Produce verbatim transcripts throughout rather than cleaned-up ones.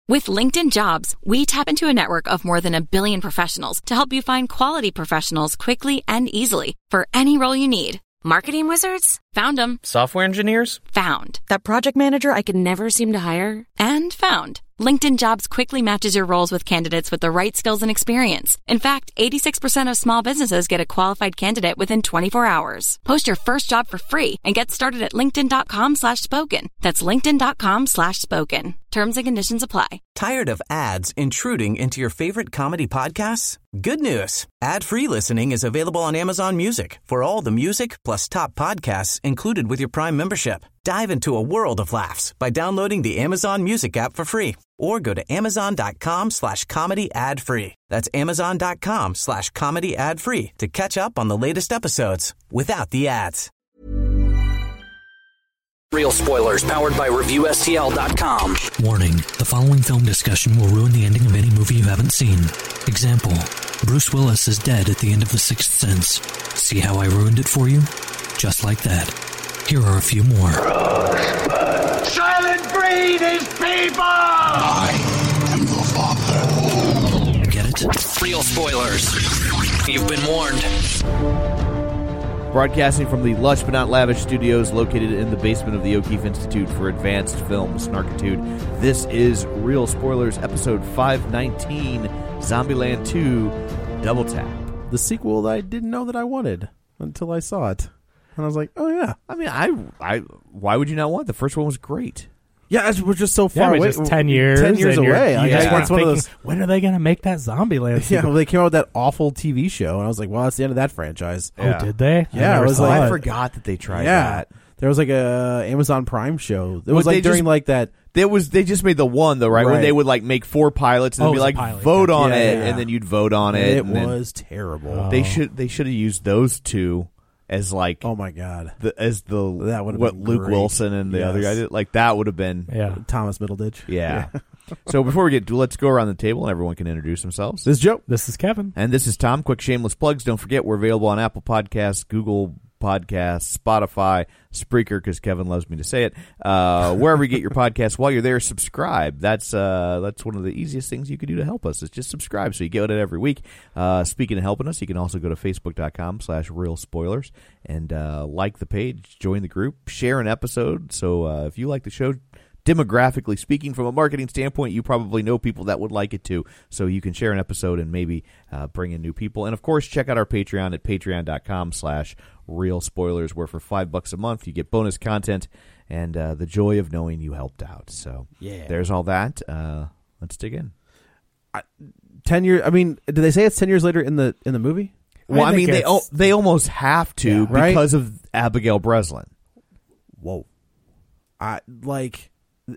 With LinkedIn Jobs, we tap into a network of more than a billion professionals to help you find quality professionals quickly and easily for any role you need. Marketing wizards? Found them. Software engineers? Found. That project manager I could never seem to hire? And found. LinkedIn Jobs quickly matches your roles with candidates with the right skills and experience. In fact, eighty-six percent of small businesses get a qualified candidate within twenty-four hours. Post your first job for free and get started at linkedin.com slash spoken. That's linkedin.com slash spoken. Terms and conditions apply. Tired of ads intruding into your favorite comedy podcasts? Good news. Ad-free listening is available on Amazon Music for all the music plus top podcasts included with your Prime membership. Dive into a world of laughs by downloading the Amazon Music app for free or go to amazon.com slash comedy ad free. That's amazon.com slash comedy ad free to catch up on the latest episodes without the ads. Real spoilers powered by Review S T L dot com. Warning, the following film discussion will ruin the ending of any movie you haven't seen. Example, Bruce Willis is dead at the end of The Sixth Sense. See how I ruined it for you? Just like that. Here are a few more. Rosebud. Silent breed is people! I am your father. Get it? Real spoilers. You've been warned. Broadcasting from the lush but not lavish studios located in the basement of the O'Keefe Institute for Advanced Film Snarkitude, this is Real Spoilers, episode five nineteen, Zombieland two, Double Tap. The sequel that I didn't know that I wanted until I saw it. And I was like, oh, yeah. I mean, I, I, why would you not want it? The first one was great. Yeah, we're just so far yeah, away. Just ten years. Ten years away. You I just just weren't one thinking, of those. When are they going to make that Zombieland? Yeah, well, they came out with that awful T V show, and I was like, well, that's the end of that franchise. Yeah. Oh, did they? Yeah, I, I was like, I it. forgot that they tried yeah. that. There was like a Amazon Prime show. It was Well, like during just, like that. There was they just made the one though, right? right. When they would like make four pilots and oh, be like pilot, vote yeah. on Yeah, it, yeah, yeah. and then you'd vote on it. It and then was terrible. Oh. They should they should have used those two as like Oh my god, the, as the That would've what been Luke great. Wilson and the Yes. other guy did. Like that would have been Yeah. Thomas Middleditch. yeah. So before we get to, let's go around the table and everyone can introduce themselves. This is Joe. This is Kevin. And this is Tom. Quick shameless plugs. Don't forget we're available on Apple Podcasts, Google Podcasts, Spotify, Spreaker, because Kevin loves me to say it. Uh, wherever you get your podcasts, while you're there, subscribe. That's uh, that's one of the easiest things you can do to help us. Is just subscribe, so you get it every week. Uh, speaking of helping us, you can also go to facebook.com slash real spoilers and uh, like the page, join the group, share an episode. So uh, if you like the show, demographically speaking, from a marketing standpoint, you probably know people that would like it too. So you can share an episode and maybe uh, bring in new people. And of course, check out our Patreon at patreon.com slash real spoilers, where for five bucks a month you get bonus content and uh, the joy of knowing you helped out. So Yeah. there's all that. Uh, let's dig in. I, ten years. I mean, did they say it's ten years later in the in the movie? Well, I, I mean, think they it's- o- they almost have to Yeah, right? because of Abigail Breslin. Whoa. I like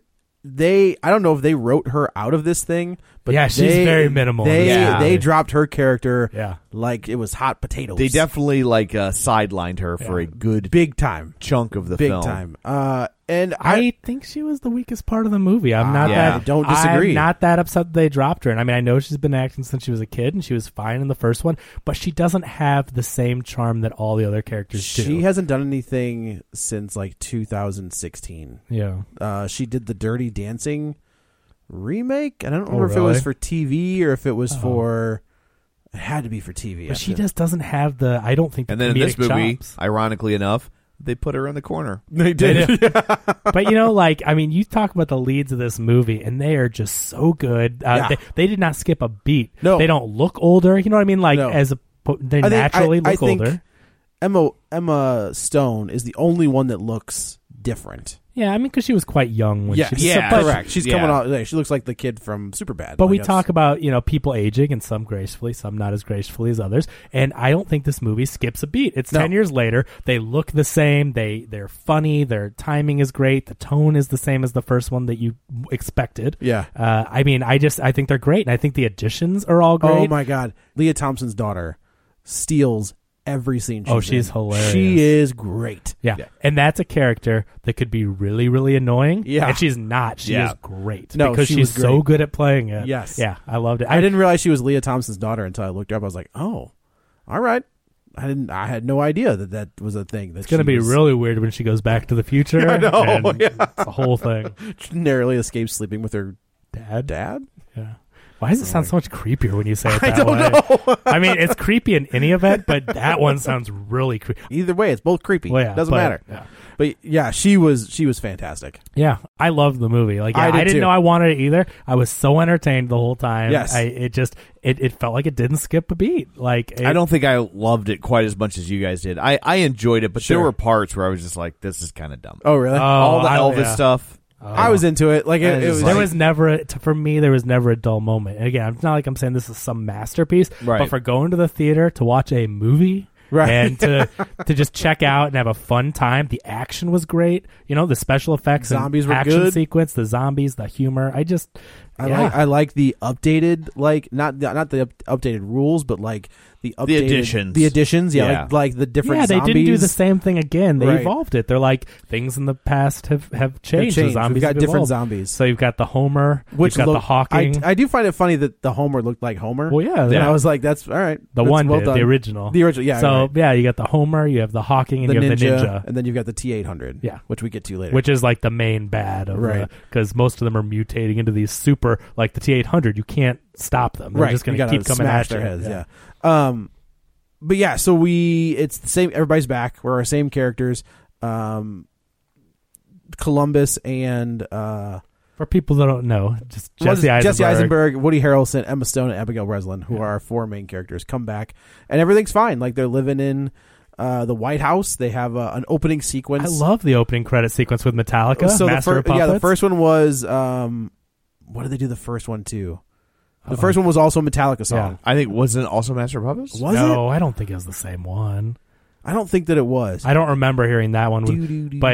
they. I don't know if they wrote her out of this thing, but Yeah, she's they, very minimal in They this movie. they dropped her character. Yeah. like it was hot potatoes. They definitely like uh, sidelined her for Yeah. a good big time, chunk of the big film. time. Uh, and I, I, think she was the weakest part of the movie. I'm not Yeah. that. I don't disagree. I'm not that upset that they dropped her. And I mean, I know she's been acting since she was a kid, and she was fine in the first one, but she doesn't have the same charm that all the other characters do. she hasn't done anything since like two thousand sixteen. Yeah. Uh, she did the Dirty Dancing remake, and I don't Oh, remember if it was really? for T V or if it was Oh. for. It had to be for T V. But I she feel. just doesn't have the. I don't think. The And then in this comedic movie, chops. ironically enough, they put her in the corner. They They did. do. But you know, like I mean, you talk about the leads of this movie, and they are just so good. Uh, Yeah. they, they did not skip a beat. No. They don't look older. You know what I mean? Like No. as a they I think- naturally I- I look think older. Emma Emma Stone is the only one that looks different. Yeah, I mean, because she was quite young when Yes, she. Yeah, but, correct. She's yeah. coming out. Like, she looks like the kid from Superbad. But we Like, talk that's- about, you know, people aging, and some gracefully, some not as gracefully as others. And I don't think this movie skips a beat. It's No. ten years later. They look the same. They they're funny. Their timing is great. The tone is the same as the first one that you expected. Yeah. Uh, I mean, I just I think they're great, and I think the additions are all great. Oh my God, Leah Thompson's daughter steals every scene. She's Oh, she's in. hilarious. She is great. Yeah. Yeah. And that's a character that could be really, really annoying. Yeah. And she's not. She Yeah. is great. No, because she she's was so great. good at playing it. Yes. Yeah. I loved it. I didn't realize she was Leah Thompson's daughter until I looked her up. I was like, oh, all right. I didn't. I had no idea that that was a thing. That It's going to she be was- really weird when she goes back to the future. I know, and yeah. It's the whole thing. narrowly escapes sleeping with her Dad. Dad? Yeah. Why does it sound so much creepier when you say it I that don't way? know. I mean, it's creepy in any event, but that one sounds really creepy. Either way, it's both creepy. Well, yeah, Doesn't but- matter. yeah. But yeah, she was she was fantastic. Yeah, I loved the movie. Like, yeah, I I, did didn't too. know I wanted it either. I was so entertained the whole time. Yes. I, it just it, it felt like it didn't skip a beat. Like, it, I don't think I loved it quite as much as you guys did. I, I enjoyed it, but there Sure. were parts where I was just like, this is kind of dumb. Oh, really? Oh, All the I- Elvis yeah. stuff. I was into it. Like it, And it it's was. There like- was never, a, t- for me, there was never a dull moment. And again, it's not like I'm saying this is some masterpiece, Right. but for going to the theater to watch a movie Right. and to to just check out and have a fun time, the action was great. You know, the special effects, Zombies and were action good. sequence, the zombies, the humor. I just, I yeah. like I like the updated, like not the, not the up, updated rules, but like the updated additions. The additions, yeah, Yeah. Like, like the different. yeah, they zombies. didn't do the same thing again. They Right. evolved it. They're like, things in the past have, have They've changed. changed. The zombies We've got have different evolved. zombies. So you've got the Homer, Which you've got look, the Hawking. I, I do find it funny that the Homer looked like Homer. well, yeah, And yeah. I was like, that's all right. the That's one well did, done. the original. The original, yeah. So right. yeah, you got the Homer, you have the Hawking, and the you ninja, have the Ninja, and then you've got the T eight hundred. Yeah. which we get to later. which is like the main bad of Right. because most of them are mutating into these super, like the T eight hundred. You can't stop them. They're right, just going you to gotta keep coming smash at their you. heads. Yeah. Um, but yeah, so we it's the same. Everybody's back. We're our same characters. Um, Columbus and uh, For people that don't know, just well, Jesse just Eisenberg. Jesse Eisenberg, Woody Harrelson, Emma Stone, and Abigail Breslin, who Yeah. are our four main characters, come back, and everything's fine. Like they're living in uh, the White House. They have uh, an opening sequence. I love the opening credit sequence with Metallica. So the Master of first, yeah, the Puppets. first one was um, what did they do? The first one too. The Uh-oh. first one was also a Metallica song. I think wasn't it also Master of Puppets? Was no, it? I don't think it was the same one. I don't think that it was. I don't remember hearing that one. With, but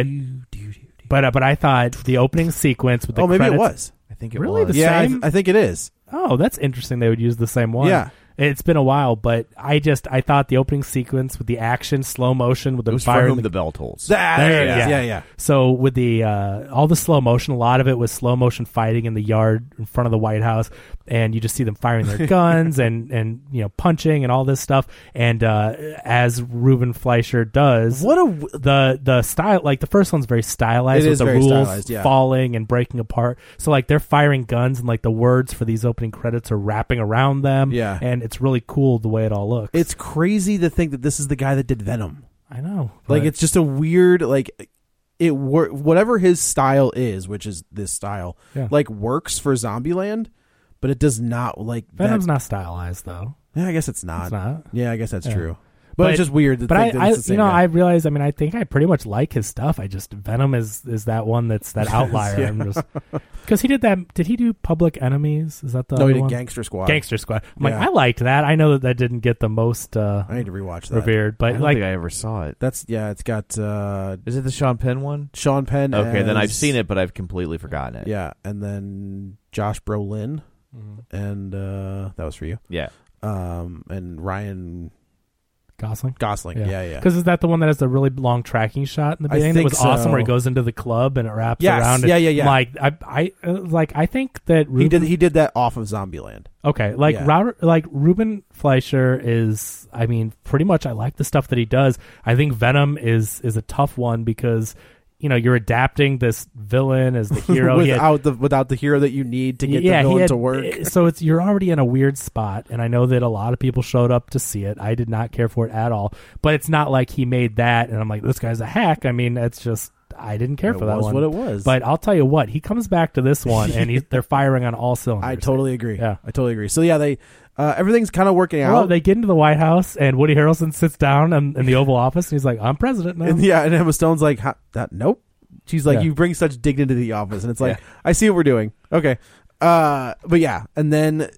but uh, but I thought the opening sequence with the oh, maybe credits, it was. I think it Really? was. The Yeah, I, same? th- I think it is. Oh, that's interesting. They would use the same one. Yeah. It's been a while, but I just I thought the opening sequence with the action, slow motion with It the was For fire. Whom the Bell Tolls. Ah, There there you it go. is. Yeah, yeah. So with the uh, all the slow motion, a lot of it was slow motion fighting in the yard in front of the White House, and you just see them firing their guns and and you know punching and all this stuff. And uh, as Ruben Fleischer does, What a w- the the style like the first one's very stylized It with is the very rules stylized, yeah. falling and breaking apart. So like they're firing guns and like the words for these opening credits are wrapping around them. Yeah. and it's really cool the way it all looks. It's crazy to think that this is the guy that did Venom. I know, Like but- it's just a weird like it wor- whatever his style is, which is this style, Yeah. like works for Zombieland, but it does not like Venom's that. not stylized though. Yeah, I guess it's not. It's not. Yeah, I guess that's Yeah. true. But, it's just weird to but think I, that I it's the same you know, guy. I realize. I mean, I think I pretty much like his stuff. I just Venom is is that one that's that outlier. Yeah. I'm just because he did that. Did he do Public Enemies? Is that the no, other he did one? Gangster Squad. Gangster Squad. I'm like, Yeah. I liked that. I know that that didn't get the most uh, I need to rewatch that. revered, I but don't like think I ever saw it. That's yeah, it's got uh, Is it the Sean Penn one? Sean Penn. Okay, then I've as- seen it, but I've completely forgotten it. Yeah, and then Josh Brolin, Mm-hmm. and uh, that was for you. Yeah. Um, and Ryan Gosling. Gosling. Yeah, yeah. Because is that the one that has the really long tracking shot in the I beginning? That think was awesome, so. where he goes into the club and it wraps Yes, around. yeah, and yeah, yeah. I'm like I, I, uh, like I think that He Ruben, did. He did that off of Zombieland. Okay, like Yeah. Robert, like Ruben Fleischer is. I mean, pretty much. I like the stuff that he does. I think Venom is is a tough one because you know you're adapting this villain as the hero. He had- without the without the hero that you need to get yeah, the he villain had- to work. So it's you're already in a weird spot, and I know that a lot of people showed up to see it. I did not care for it at all, but it's not like he made that, and I'm like, this guy's a hack. I mean, it's just I didn't care It for that was one. what it was. But I'll tell you what, he comes back to this one, and he, they're firing on all cylinders. I totally agree. Yeah. I totally agree. So yeah, they uh, everything's kind of working Well, out. they get into the White House, and Woody Harrelson sits down in, in the Oval Office, and he's like, "I'm president now." and yeah, and Emma Stone's like, "Huh, that nope. She's like, Yeah. you bring such dignity to the office, and it's like, Yeah. I see what we're doing. Okay, uh, but yeah, and then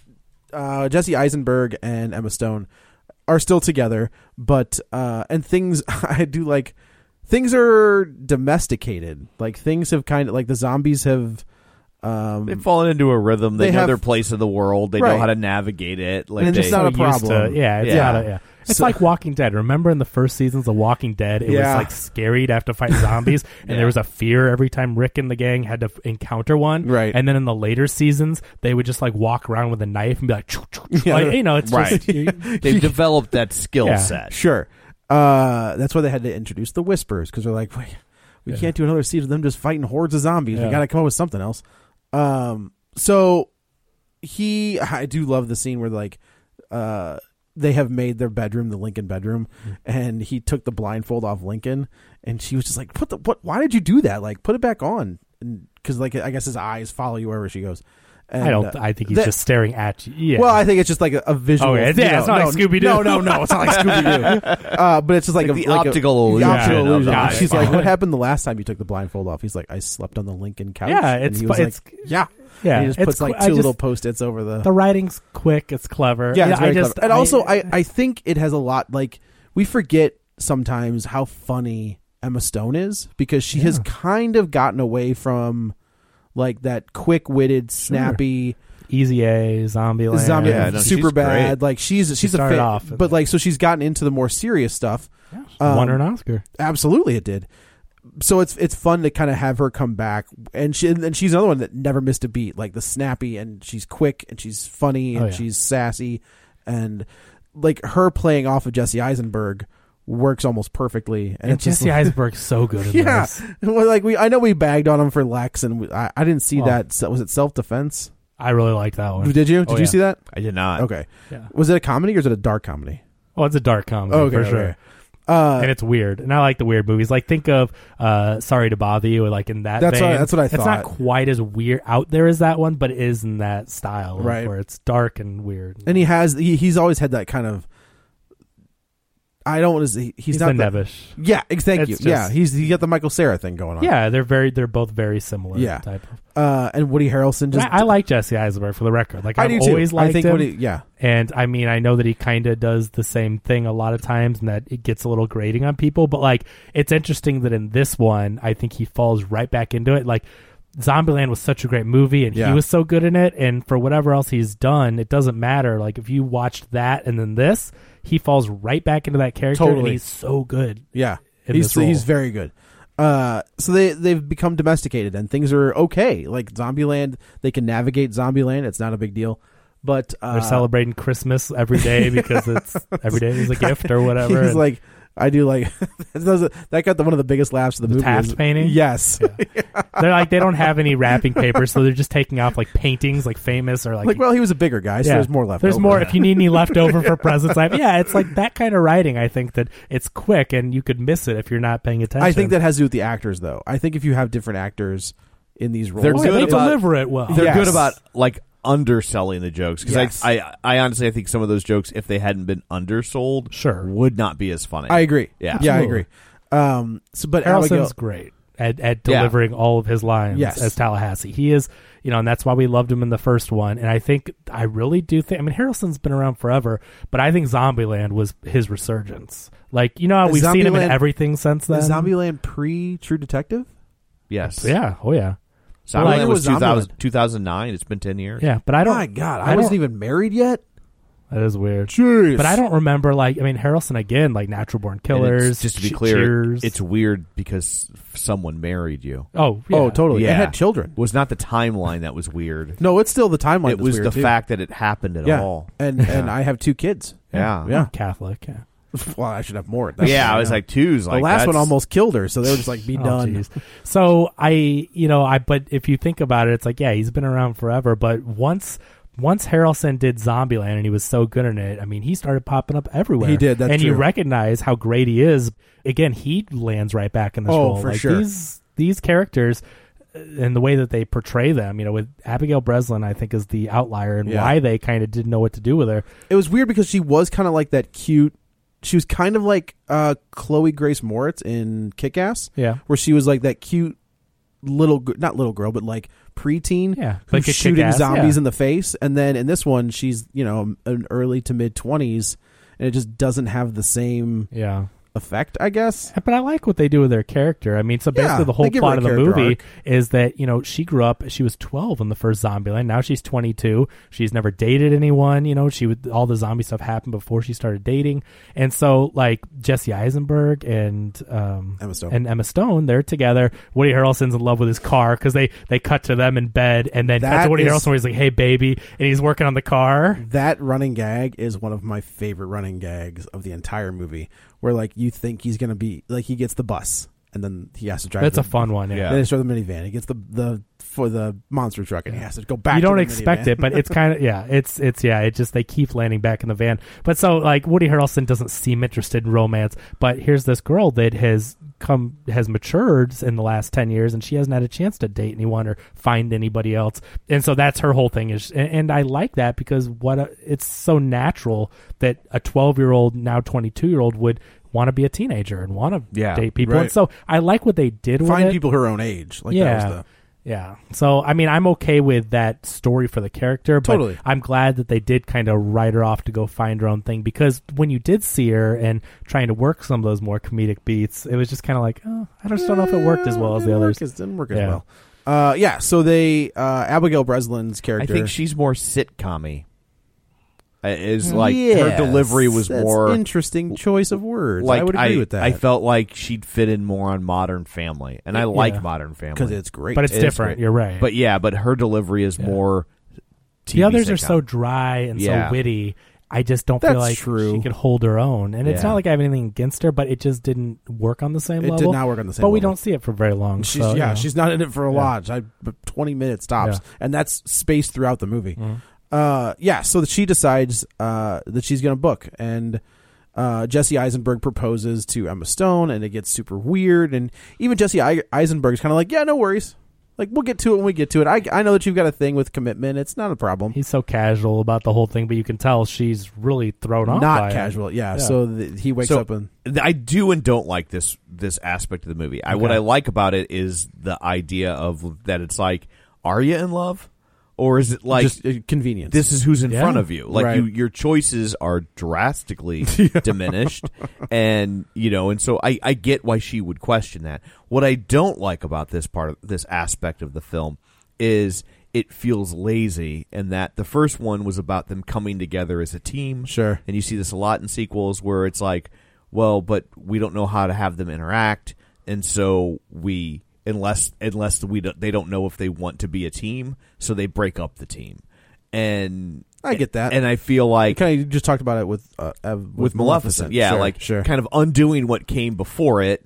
uh, Jesse Eisenberg and Emma Stone are still together, but uh, and things I do like things are domesticated. Like things have kind of like the zombies have. Um, They've fallen into a rhythm. They, They know have- their place in the world. They Right. know how to navigate it. Like And they, it's not a So used problem. to- yeah, it's Yeah. not a, yeah. It's So- like Walking Dead. Remember in the first seasons of Walking Dead, it Yeah. was like scary to have to fight zombies, and Yeah. there was a fear every time Rick and the gang had to f- encounter one. Right. And then in the later seasons, they would just like walk around with a knife and be like, choo, choo, choo. Yeah. Like, you know, it's Right. just you- They've developed that skill Yeah. set. Sure. Uh, that's why they had to introduce the Whispers, because they're like, wait, we Yeah. can't do another season of them just fighting hordes of zombies. Yeah. We got to come up with something else. Um, so he, I do love the scene where like, uh, they have made their bedroom the Lincoln bedroom, mm-hmm. and he took the blindfold off Lincoln, and she was just like, "Put the what? Why did you do that? Like, put it back on." Because like I guess his eyes follow you wherever she goes. And, I don't. Uh, I think he's that, just staring at you. Yeah. Well, I think it's just like a, a visual. Oh, yeah, yeah, you know, it's not no, like Scooby Doo. No, no, no, it's not like Scooby Doo. Uh, but it's just like, like a, the like optical a, illusion. The optical Yeah, illusion. no, And she's fine. like, "What happened the last time you took the blindfold off?" He's like, "I slept on the Lincoln couch." Yeah, And it's he was fu- like, it's yeah, yeah. And he just it's puts like qu- I two just- little post-its over the. The writing's quick. It's clever. Yeah, it's I very just clever. And I- also, I I think it has a lot. Like we forget sometimes how funny Emma Stone is because she Yeah. has kind of gotten away from like that quick-witted, snappy. Easy A, Zombieland. Zombie, Yeah, no, super she's bad. great. Like she's she's a started fan, off- but like so she's gotten into the more serious stuff. Yeah, she Um, won her an Oscar. Absolutely, it did. So it's it's fun to kind of have her come back, and she and she's another one that never missed a beat. Like the snappy, and she's quick, and she's funny, and Oh, yeah. she's sassy, and like her playing off of Jesse Eisenberg works almost perfectly. And, And it's just Jesse like, Eisenberg's so good in yeah, this. well, like we I know we bagged on him for Lex, and we, I I didn't see Well, that. So was it self defense? I really like that one. Did you? Did Oh, you yeah. see that? I did not. Okay. Yeah. Was it a comedy or is it a dark comedy? Well, it's a dark comedy Okay, for okay. sure. Uh, And it's weird, and I like the weird movies. Like think of uh, "Sorry to Bother You," like in that. That's vein. what- that's what I It's not thought. quite as weird out there as that one, but it is in that style, Right. Where it's dark and weird. and he has he, he's always had that kind of. I don't want to. Say, he's, He's not the the- Nevish. Yeah, ex- thank It's you. just- yeah, he's he got the Michael Cera thing going on. Yeah, they're very, they're both very similar. Yeah. type of. uh, and Woody Harrelson just. I, I like Jesse Eisenberg for the record. Like I I've do too. always liked I think him. Woody, yeah, And I mean, I know that he kind of does the same thing a lot of times and that it gets a little grating on people. But like, it's interesting that in this one, I think he falls right back into it. Like, Zombieland was such a great movie and Yeah. he was so good in it. And for whatever else he's done, it doesn't matter. Like, if you watched that and then this, he falls right back into that character. Totally. And he's so good. yeah. in He's this role. he's very good. Uh, so they they've become domesticated and things are okay. Like Zombieland, they can navigate Zombieland. It's not a big deal. But uh, They're celebrating Christmas every day because it's every day is a gift or whatever. He's And like, I do like that got the, one of the biggest laughs of the, The movie. Taft is- painting? Yes. they're like, they don't have any wrapping paper, so they're just taking off like paintings, like famous or like. Like, well, he was a bigger guy, so Yeah. there's more left. There's over. more if you need any left over for presents. I yeah, it's like that kind of writing. I think that it's quick and you could miss it if you're not paying attention. I think that has to do with the actors, though. I think if you have different actors in these roles, They're oh, yeah, good they about- deliver it well. They're Yes. good about like underselling the jokes because Yes. I, I I honestly I think some of those jokes, if they hadn't been undersold, Sure. would not be as funny. I agree. Yeah. yeah, I Absolutely. agree. Um, so, but Harrelson's Abigail, great at, at Yeah. delivering all of his lines Yes. as Tallahassee. He is, you know, and that's why we loved him in the first one. And I think, I really do think, I mean, Harrelson's been around forever, but I think Zombieland was his resurgence. Like, you know how Is we've seen him in Zombieland- everything since then? is Zombieland pre True Detective? Yes. Yeah. Oh, yeah. Zombieland Well, I was knew it was two thousand, Zombieland. two thousand nine. It's been ten years. Yeah. But I don't. My God, I I, wasn't don't- even married yet. That is weird. Jeez. But I don't remember, like, I mean, Harrelson again, like Natural Born And Killers. it's- just to be Che- clear, Cheers. it's weird because someone married you. Oh, yeah. Oh, totally. Yeah. It had children. It was not the timeline that was weird. No, it's still the timeline. It that's was weird, the too. fact that it happened at Yeah, all. and and I have two kids. Yeah. Yeah. Catholic. Yeah. Well, I should have more. That's Yeah, fine, I was like, two's the like last one that's- almost killed her, so they were just like, be Oh, done. geez. So I, you know, I, but if you think about it, it's like, yeah, he's been around forever. But once, once Harrelson did Zombieland and he was so good in it, I mean, he started popping up everywhere. He did, that's and you true. recognize how great he is. Again, he lands right back in this Oh, role. for like sure. These these characters uh, and the way that they portray them, you know, with Abigail Breslin, I think is the outlier and Yeah. why they kind of didn't know what to do with her. It was weird because she was kind of like that cute. She was kind of like uh, Chloe Grace Moritz in Kick-Ass. Yeah. Where she was like that cute little, gr- not little girl, but like preteen. Yeah, Who's like a shooting Kick-Ass, zombies yeah. in the face. And then in this one, she's, you know, an early to mid twenties, and it just doesn't have the same Yeah. effect, I guess. But I like what they do with their character. I mean, so basically Yeah, the whole they give her plot a of the character movie arc. is that, you know, she grew up, she was twelve in the first Zombieland. Now she's twenty-two. She's never dated anyone. You know, she would, all the zombie stuff happened before she started dating. And so, like, Jesse Eisenberg and um, Emma Stone. and Emma Stone, they're together. Woody Harrelson's in love with his car because they, they cut to them in bed and then cut That to Woody is- Harrelson where he's like, hey, baby. And he's working on the car. That running gag is one of my favorite running gags of the entire movie, where like you think he's gonna be like he gets the bus and then he has to drive. That's the, a fun one. Yeah. Yeah. Then they show the minivan. He gets the the for the monster truck, and he has to go back. You don't to the expect minivan. it, but it's kind of yeah. It's it's yeah. It just they keep landing back in the van. But so like Woody Harrelson doesn't seem interested in romance, but here's this girl that has come has matured in the last ten years, and she hasn't had a chance to date anyone or find anybody else. And so that's her whole thing is, and, and I like that because what a, it's so natural that a twelve year old now twenty-two year old would want to be a teenager and want to Yeah, right. date people. And so I like what they did with Find it. people her own age. Like yeah. that was the Yeah. So, I mean, I'm okay with that story for the character, but Totally. I'm glad that they did kind of write her off to go find her own thing, because when you did see her and trying to work some of those more comedic beats, it was just kind of like, oh, I just don't know if it worked as well as the Didn't others. work as- didn't work as Yeah. well. Uh, yeah, so they uh, Abigail Breslin's I character. think she's more sitcom-y. Uh, Is like Yes, her delivery was that's more interesting choice of words. Like I would agree with that. I felt like she'd fit in more on Modern Family, and I like Yeah. Modern Family because it's great. But it's It is different. great. You're right. But yeah, but her delivery is Yeah. more. T V the others are sitcom. so dry and Yeah. so witty. I just don't That's feel like true. she could hold her own. And it's Yeah. not like I have anything against her, but it just didn't work on the same It level. did not work on the same But we level. don't see it for very long. She's so, yeah, you know. she's not in it for a Yeah. lot. I, but twenty minutes tops, Yeah. and that's spaced throughout the movie. Mhm. Uh, yeah, so that she decides uh, that she's going to book, and uh, Jesse Eisenberg proposes to Emma Stone, and it gets super weird. And even Jesse I- Eisenberg's kind of like, "Yeah, no worries. Like, we'll get to it when we get to it. I I know that you've got a thing with commitment. It's not a problem. He's so casual about the whole thing, but you can tell she's really thrown off. by Not it. casual. Yeah. Yeah. So th- he wakes So, up and I do and don't like this this aspect of the movie. I, what Okay. I like about it is the idea of that it's like, are you in love, or is it like just uh, convenience. this is who's in Yeah. front of you? Like Right. you, your choices are drastically diminished, and you know, and so I, I get why she would question that. What I don't like about this part of this aspect of the film is it feels lazy, and that the first one was about them coming together as a team. Sure. And you see this a lot in sequels where it's like, well, but we don't know how to have them interact, and so we unless unless we don't, they don't know if they want to be a team, so they break up the team. And I get that. and I feel like kind of just talked about it with uh, Ev- with, with Maleficent, yeah, Sure, like sure. kind of undoing what came before it,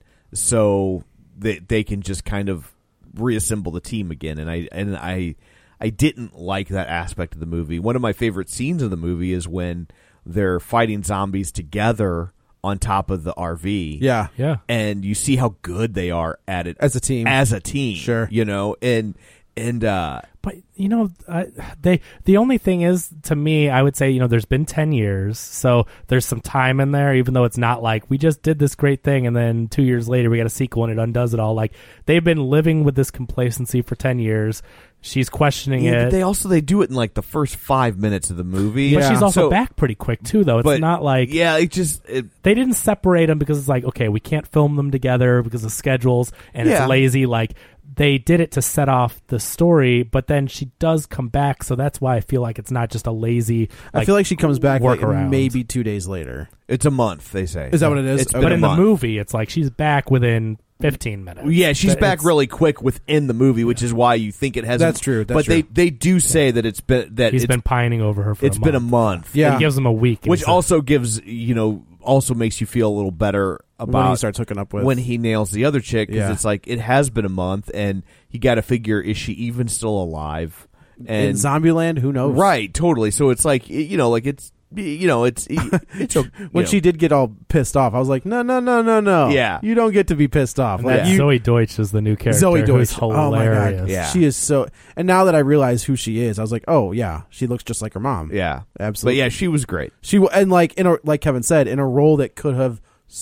so that they can just kind of reassemble the team again. And I and I I didn't like that aspect of the movie. One of my favorite scenes of the movie is when they're fighting zombies together on top of the R V. Yeah. Yeah. And you see how good they are at it As a team. As a team, Sure. you know, and and uh, But you know, I, they the only thing is, to me, I would say, you know, there's been ten years, so there's some time in there. Even though it's not like we just did this great thing and then two years later we got a sequel and it undoes it all. Like, they've been living with this complacency for ten years. She's questioning yeah, it. but they also they do it in like the first five minutes of the movie. But Yeah. she's also So- back pretty quick too, though. It's but, not like yeah, it just it, they didn't separate them because it's like, okay, we can't film them together because of schedules and Yeah. it's lazy. Like, they did it to set off the story, but then she does come back, so that's why I feel like it's not just a lazy. I feel like she comes back like workaround. maybe two days later. it's a month. They say Is that what it is? It's Okay. been But a in month. the movie, it's like she's back within fifteen minutes. Yeah, she's But back it's- really quick within the movie, which is why you think it hasn't. That's true, that's but true. they they do say that it's been that He's it's been pining over her for it's a been a month. month. Yeah. He gives him a week. and which he's like, also gives you know also makes you feel a little better about when he starts hooking up with when he nails the other chick, because Yeah. it's like it has been a month, and you got to figure, is she even still alive? in And Zombieland. Who knows? right, totally. So it's like you know, like it's you know, it's it's a, When you she know. did get all pissed off, I was like, no, no, no, no, no. Yeah. you don't get to be pissed off. and Like that you, Zoe Deutsch is the new character. Zoe who's Deutsch. Oh my hilarious. god, Yeah. she is so. And now that I realize who she is, I was like, oh yeah, she looks just like her mom. yeah, Absolutely. But yeah, she was great. She w- and like in a like Kevin said, in a role that could have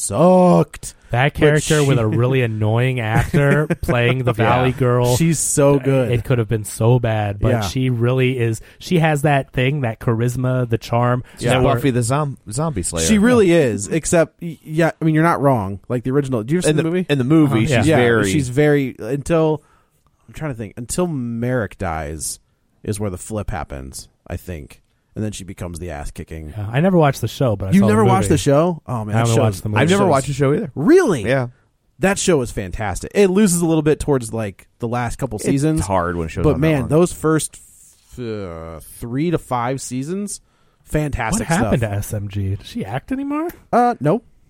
sucked. That character she- with a really annoying actor playing the Valley Yeah. Girl. She's so good. It could have been so bad, but Yeah. she really is. She has that thing, that charisma, the charm. Yeah, that we're- Buffy the zom- zombie slayer. She really is. Except, y- yeah, I mean, you're not wrong. Like the original. Do you ever see in the, the movie? in the movie. Uh-huh. She's yeah, very she's very until I'm trying to think until Merrick dies is where the flip happens, I think, and then she becomes the ass kicking. Yeah, I never watched the show, but I You've saw never the watched movie. the show? Oh man, I that haven't show's- watched the movie. I've never show's- watched the show either. Really? Yeah, That show is fantastic. It loses a little bit towards like the last couple seasons. It's hard when it shows. But on that man, long. those first f- uh, three to five seasons, What fantastic happened stuff. to S M G? Does she act anymore? Uh, no,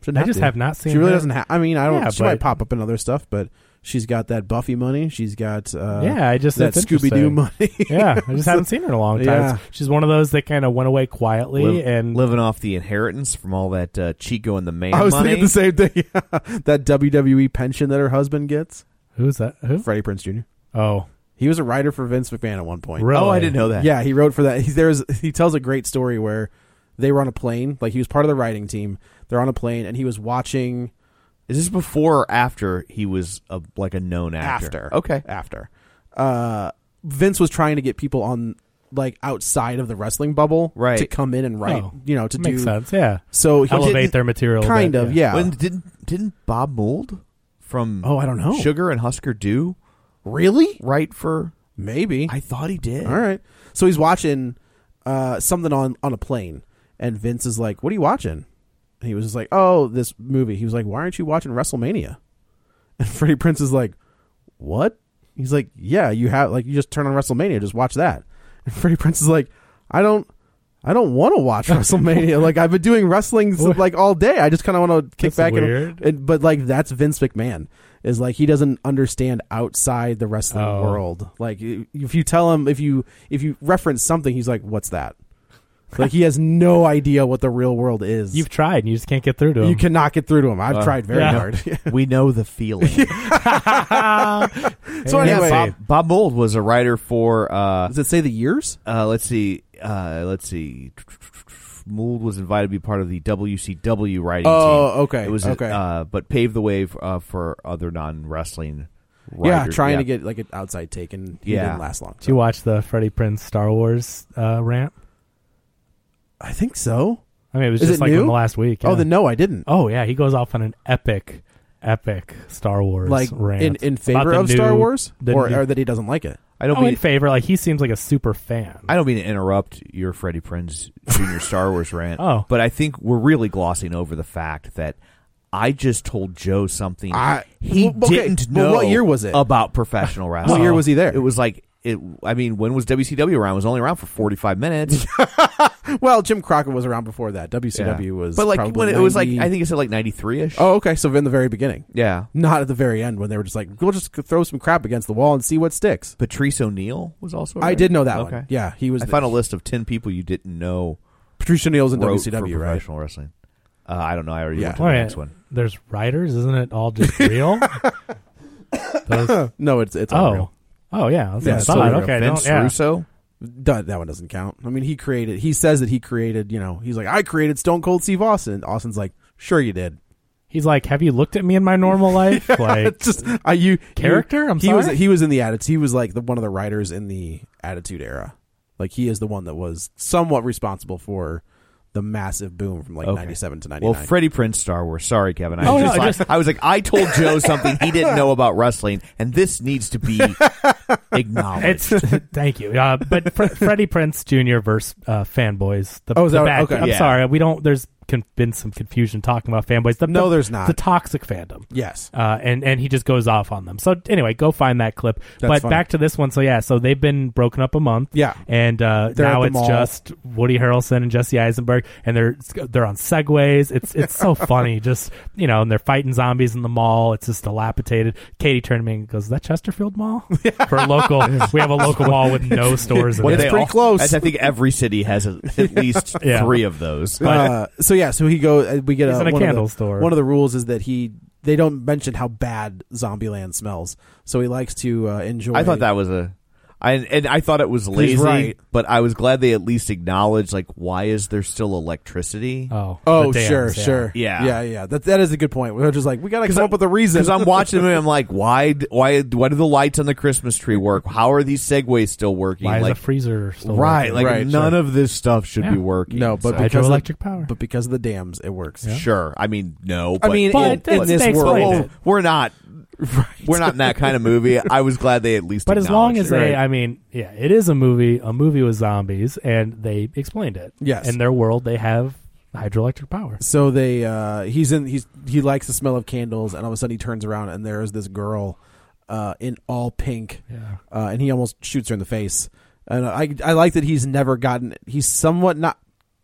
Shouldn't I have just to. have not seen She really her. doesn't have. I mean, I don't. Yeah, she but- might pop up in other stuff, but she's got that Buffy money. She's got uh, Yeah, I just that that's Scooby Doo interesting. money. Yeah, I just haven't seen her in a long time. Yeah. She's one of those that kind of went away quietly Liv- and living off the inheritance from all that uh, Chico and the Man I was money. thinking the same thing. Yeah. That W W E pension that her husband gets. who's that? Who? Freddie Prinze Junior Oh, He was a writer for Vince McMahon at one point. really? Oh, I didn't know that. Yeah, he wrote for that. He, there's he tells a great story where they were on a plane. Like he was part of the writing team. They're on a plane, and he was watching Is this before or after he was a, like a known actor? after. Okay. after. Uh, Vince was trying to get people on like outside of the wrestling bubble, Right. to come in and write. Oh, you know, to makes do sense. Yeah, so he elevate did- their material. a Kind bit, of, yeah. When didn't didn't Bob Mould from Oh, I don't know. Sugar and Husker Du Really? write for? Maybe. I thought he did. All right. So he's watching uh, something on, on a plane, and Vince is like, "What are you watching?" And he was just like, "Oh, this movie." He was like, "Why aren't you watching WrestleMania?" And Freddie Prinze is like, "What?" He's like, "Yeah, you have like you just turn on WrestleMania, just watch that." And Freddie Prinze is like, "I don't, I don't want to watch WrestleMania. Like I've been doing wrestling like all day. I just kind of want to kick That's back weird. and, and but like that's Vince McMahon." Is like he doesn't understand outside the wrestling Oh. world. Like if you tell him if you if you reference something, he's like, "What's that?" Like he has no idea what the real world is. You've tried, and you just can't get through to him. you cannot get through to him. I've Uh, tried very yeah. hard. We know the feeling. So Yeah, anyway, Bob, Bob Mould was a writer for. Uh, does it say the years? uh, let's see. Uh, let's see. Mould was invited to be part of the W C W writing Oh, team. okay, It was okay. uh, but paved the way for, uh, for other non wrestling. Yeah, trying to get like an outside take, and he Yeah. didn't last long. Did you watch the Freddie Prinze Star Wars uh, rant? I think so. I mean, it was Is just it like new? in the last week. Oh, yeah. then no, I didn't. Oh yeah, he goes off on an epic, epic Star Wars Like rant in in about favor the of Star new- Wars, the or, new- or that he doesn't like it. I don't oh, mean in favor. Like he seems like a super fan. I don't mean to interrupt your Freddie Prinze Junior Star Wars rant. Oh. But I think we're really glossing over the fact that I just told Joe something I- he well, okay, didn't well, know what year was it? about professional wrestling. What year was he there? It was like it. I mean, when was W C W around? It was only around for forty-five minutes. Well, Jim Crockett was around before that. W C W Yeah. was, but like probably when it was like ninety I think it said like ninety-three ish. Oh, okay. So in the very beginning, Yeah. not at the very end when they were just like, "We'll just throw some crap against the wall and see what sticks." Patrice O'Neill was also. a I writer? did know that Okay. one. Yeah, he was. I the, found a list of ten people you didn't know Patricia O'Neill's in wrote W C W, for right? professional wrestling. Uh, I don't know. I already Yeah. went to Oh, the yeah. next one. There's writers, isn't it all just real? Those- No, it's it's all oh, real. oh yeah, that's Yeah, what I it's thought. totally real. Okay, Vince don't, yeah. Russo. That, that one doesn't count. I mean, he created. He says that he created. You know, he's like, I created Stone Cold Steve Austin. Austin's like, sure you did. He's like, have you looked at me in my normal life? Like, It's just I you Character? I'm he was sorry? he was in the attitude. He was like the one of the writers in the Attitude Era. Like he is the one that was somewhat responsible for the massive boom from like Okay. ninety-seven to ninety-nine. Well, Freddie Prinze Star Wars. Sorry, Kevin. I, Oh, was no, just like, just- I was like, I told Joe something he didn't know about wrestling, and this needs to be acknowledged. it's thank you. Uh, but Fre- Freddie Prinze Junior versus uh, fanboys. The, Oh, is the that- bad- okay. I'm Yeah. sorry, we don't. There's con- been some confusion talking about fanboys. The, No, the- there's not. The toxic fandom. yes. Uh, and and he just goes off on them. So anyway, go find that clip. That's but funny. back to this one. So yeah, so they've been broken up a month. Yeah. and uh, They're at now the it's mall. just Woody Harrelson and Jesse Eisenberg, and they're they're on segways. It's it's so funny. Just you know, and they're fighting zombies in the mall. It's just dilapidated. Katie turned to me and goes, "Is that Chesterfield Mall?" For a local, we have a local mall with no stores in What it. It's they pretty all- close. as I think every city has a, at least Yeah. three of those. Uh, so yeah, so he go. We get He's a, in a one candle of the, store. One of the rules is that he they don't mention how bad Zombieland smells, so he likes to uh, enjoy. I thought that was a, I and I thought it was lazy, right. but I was glad they at least acknowledged like why is there still electricity? Oh, Oh the dams, sure, yeah. sure, Yeah. yeah, yeah. That that is a good point. We're just like we gotta come I- up with a reason. Because I'm watching them and I'm like, why, d- why, why do the lights on the Christmas tree work? How are these segways still working? Why is like, the freezer still right, working? like Right, none sure. of this stuff should Yeah. be working. no, but So- because of, Hydroelectric power. but because of the dams, it works. Yeah. sure. I mean, no. I But, mean, But in, in that's- this they world, explained it. we're not, we're not in that kind of movie. I was glad they at least. But as long as acknowledged they, it. I mean, yeah, it is a movie, a movie with zombies, and they explained it. Yes. In their world, they have hydroelectric power. So they, uh, he's in, he's he likes the smell of candles, and all of a sudden he turns around and there's this girl, uh, in all pink, Yeah. uh, and he almost shoots her in the face. And I I like that he's never gotten. He's somewhat not.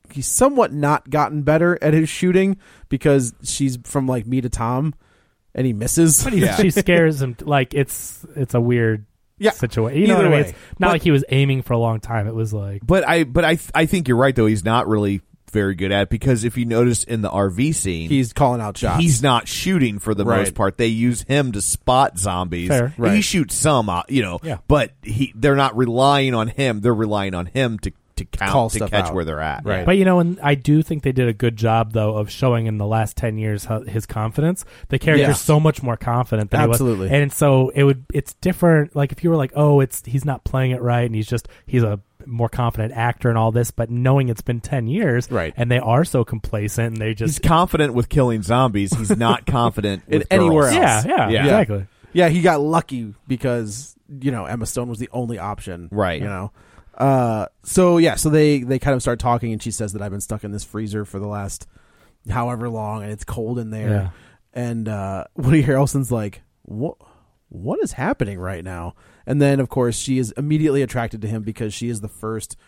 he's somewhat not gotten better at his shooting because she's from like me to Tom, and he misses. But he, Yeah. she scares him. Like it's it's a weird Yeah. situation. You know Either what I mean? way. It's not But- like he was aiming for a long time. It was like But I but I th- I think you're right though. He's not really very good at it because if you notice in the R V scene, He's calling out shots. he's not shooting for the Right. most part. They use him to spot zombies. Fair. He Right. shoots some, uh, you know, Yeah. but he they're not relying on him. They're relying on him to to count Call to stuff catch out. where they're at. Right. But you know, and I do think they did a good job though of showing in the last ten years how, his confidence. The character's Yes. so much more confident than Absolutely. he was, and so it would. It's different. Like if you were like, oh, it's he's not playing it right, and he's just he's a more confident actor and all this. But knowing it's been ten years, Right. and they are so complacent, and they He's just confident with killing zombies. He's not confident In with anywhere girls. else. yeah, yeah, Yeah. exactly. Yeah, he got lucky because you know Emma Stone was the only option. Right. You know. Uh. So yeah. So they they kind of start talking, and she says that I've been stuck in this freezer for the last however long, and it's cold in there. Yeah. And uh, Woody Harrelson's like, what? What is happening right now? And then, of course, she is immediately attracted to him because she is the first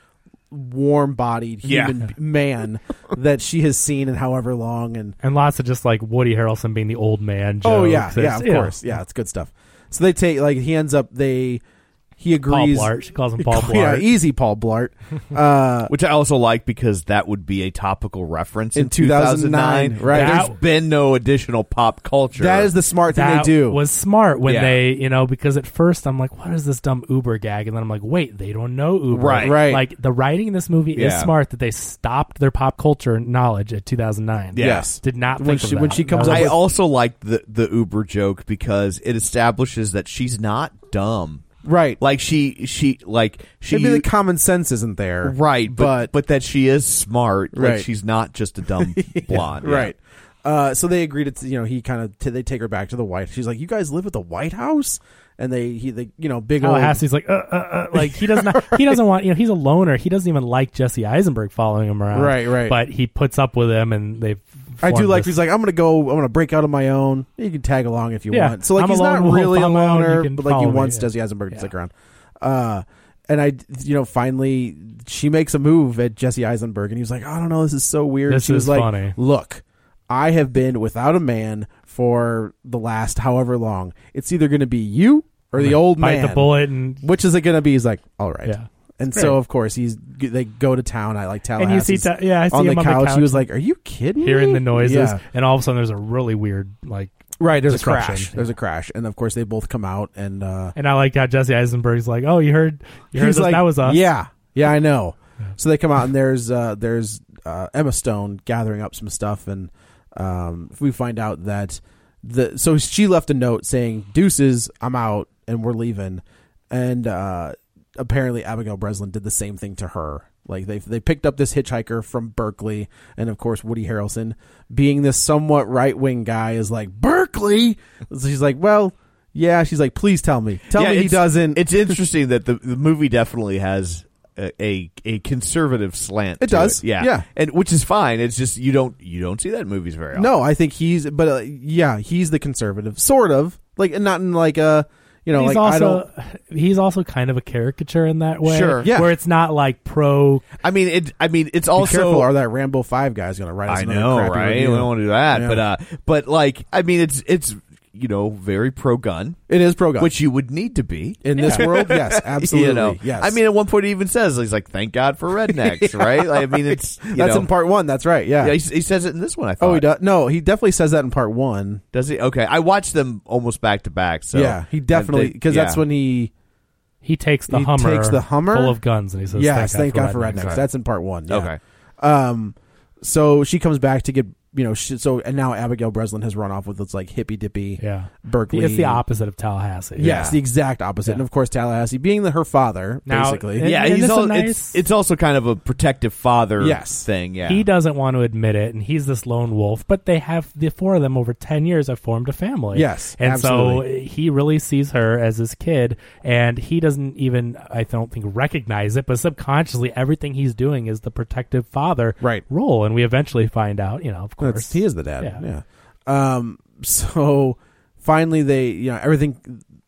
warm-bodied Yeah. human man that she has seen in however long. And And lots of just like Woody Harrelson being the old man. oh jokes. yeah, It's, yeah, of you know, course, yeah, it's good stuff. So they take like he ends up they he Paul agrees. Blart. She calls him Paul Yeah, Blart. easy, Paul Blart. Uh, Which I also like because that would be a topical reference in, In two thousand nine, right. There's That- been no additional pop culture. that is the smart thing That they do. was smart when Yeah. they, you know, because at first I'm like, what is this dumb Uber gag? And then I'm like, wait, they don't know Uber. Right. Right. Like the writing in this movie is Yeah. smart that they stopped their pop culture knowledge at two thousand nine. Yeah. Yes. Did not think When of she- that. when she comes That up I was- with- also like the the Uber joke because it establishes that she's not dumb. right. Like she she like she Maybe the common sense isn't there. right, but, but but that she is smart. Like Right. she's not just a dumb blonde. Yeah. Right. Uh, so they agreed to, you know, he kind of, t- they take her back to the White. She's like, you guys live at the White House? And they, he, they, you know, big old. Tallahassee's like, uh, uh, uh, like he does not, he doesn't want, you know, he's a loner. He doesn't even like Jesse Eisenberg following him around. Right, right. But he puts up with him, and they've. I do formed like, this- he's like, I'm going to go, I'm going to break out on my own. You can tag along if you Yeah, want. So, like, I'm a he's lone not wolf, really a I'm alone, you loner, can but like, he follow me, wants yeah. Jesse Eisenberg to Yeah. stick around. Uh, and I, you know, finally, she makes a move at Jesse Eisenberg, and he was like, I don't know, this is so weird. This she was is like, funny. look, I have been without a man for the last however long. It's either going to be you or the old bite man. the bullet, and Which is it going to be? He's like, all right. Yeah. And Great. so, of course, he's they go to town. I like and you see, Tallahassee's Ta- yeah, I see on the him couch. on the couch. He was like, "Are you kidding?" hearing me?" the noises, Yeah. and all of a sudden there's a really weird like. Right. There's a disruption. crash. There's a crash, and of course they both come out, and uh, And I like how Jesse Eisenberg's like, "Oh, you heard? You heard he's this? like, that was us." "Yeah, yeah, I know." So they come out, and there's uh, there's uh, Emma Stone gathering up some stuff, and um, we find out that the so she left a note saying, "Deuces, I'm out, and we're leaving," and uh, apparently Abigail Breslin did the same thing to her. Like they they picked up this hitchhiker from Berkeley, and of course Woody Harrelson, being this somewhat right wing guy, is like, Berkeley. So she's like, well, yeah. She's like, please tell me, tell Yeah, me he it's- doesn't. It's interesting that the the movie definitely has a a, a conservative slant. It to does, yeah, yeah. and which is fine. It's just you don't you don't see that in movies very often. No, I think he's, but uh, yeah, he's the conservative, sort of, like not in like a, you know, he's like I also don't. he's also kind of a caricature in that way. Sure. Yeah. Where it's not like pro. I mean it. I mean it's Be also. careful, or that Rambo Five guy's gonna write us I another know, crappy right? review. We don't want to do that, Yeah. but uh, but like, I mean, it's it's you know very pro gun, It is pro gun, which you would need to be in this world, yes, absolutely, You know, yes. I mean, at one point he even says he's like, "Thank God for rednecks," right? Like, I mean, it's you that's know, in part one. That's right. Yeah. Yeah, he, he says it in this one. I thought. oh, he does. No, he definitely says that in part one. Does he? Okay, I watched them almost back to back. So yeah, he definitely because yeah. that's when he. He takes the He Hummer, takes the Hummer? full of guns, and he says, Yes, "Thank, thank God for rednecks." rednecks. That's in part one. Yeah. Okay. Um, so she comes back to get, you know, she, so and now Abigail Breslin has run off with this like hippy dippy Yeah, Berkeley. it's the opposite of Tallahassee. Yes, Yeah. the exact opposite. Yeah. And of course, Tallahassee being the, her father, Now, basically. and- Yeah, and he's it's a all, nice- it's it's also kind of a protective father Yes. thing. Yeah, He doesn't want to admit it, and he's this lone wolf. But they have the four of them over ten years have formed a family. Yes, and absolutely. so he really sees her as his kid, and he doesn't even, I don't think, recognize it. But subconsciously, everything he's doing is the protective father Right. role, and we eventually find out, you know, of course, That's, he is the dad. Yeah. Yeah. Um. So finally, they, you know, everything.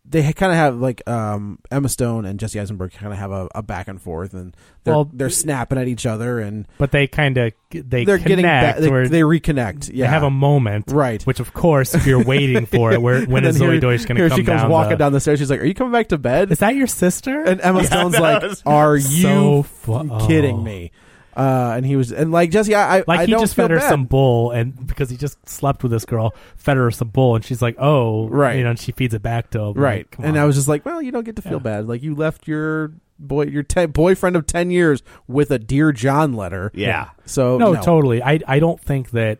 they kind of have like um, Emma Stone and Jesse Eisenberg kind of have a, a back and forth, and they're Well, they're snapping at each other, and But they kind of they they're connect. getting ba- they, where they reconnect. Yeah, They have a moment, Right. Which, of course, if you're waiting for it, where when And is then Zoe here- Deutsch going to here come she comes down? walking the, down the stairs. She's like, "Are you coming back to bed?" Is that your sister? And Emma Stone's like, "Are you So fu- kidding oh. me?" Uh, and he was, and like Jesse, I, I Like I he don't just feel fed her bad. some bull, and because he just slept with this girl, fed her some bull, and she's like, "Oh, Right. you know," and she feeds it back to him, right? Like, come and on. I was just like, "Well, you don't get to feel Yeah. bad. Like you left your boy, your te- boyfriend of ten years with a Dear John letter." Yeah. So no, no, totally. I I don't think that.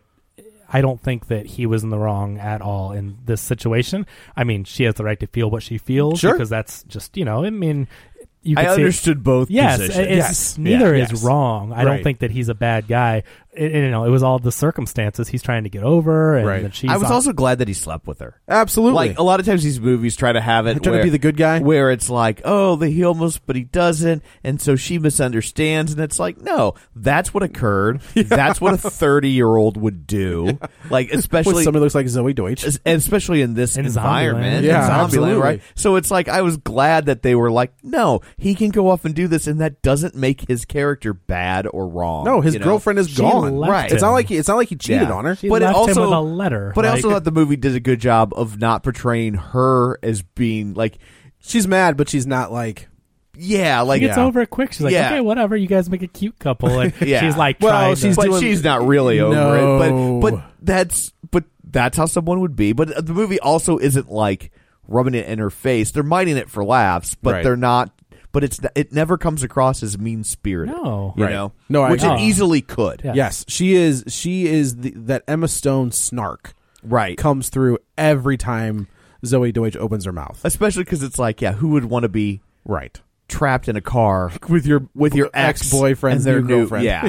I don't think that he was in the wrong at all in this situation. I mean, she has the right to feel what she feels Sure. because that's just, you know, I mean, you I could see- understood both Yes, positions. it's, Yes. neither Yeah. is Yes. wrong. I Right. don't think that he's a bad guy. It, you know, it was all the circumstances he's trying to get over, and Right. that she's I was on- also glad that he slept with her. absolutely. Like a lot of times, these movies try to have it Trying to where, be the good guy? where it's like, oh, the he almost, but he doesn't, and so she misunderstands, and it's like, no, that's what occurred. That's what a thirty-year-old would do. Like, Which especially somebody looks like Zoe Deutsch. es- especially in this In environment, Zombieland. Yeah, in Zombieland, absolutely. right? So it's like I was glad that they were like, no, he can go off and do this, and that doesn't make his character bad or wrong. No, his you know? girlfine is She gone. left Right. It's not him. like he, it's not like he cheated Yeah. on her. She But it left also- him with a letter. But I like- also thought the movie did a good job of not portraying her as being like, She's mad, but she's not like. yeah, like she gets yeah. over it quick. She's like, Yeah. okay, whatever. You guys make a cute couple, and Yeah. she's like, Well, trying she's to, but doing- she's not really over No. it. But but that's but that's how someone would be. But the movie also isn't like rubbing it in her face. They're mining it for laughs, but Right. they're not. But it's it never comes across as mean spirited. No. you Right. know, No, I which agree. it easily could. Yeah. Yes, she is. She is the, that Emma Stone snark Right. comes through every time Zoe Deutsch opens her mouth. Especially because it's like, yeah, who would want to be Right. trapped in a car With your with your ex ex-boyfriend's and their new girlfriend. Yeah,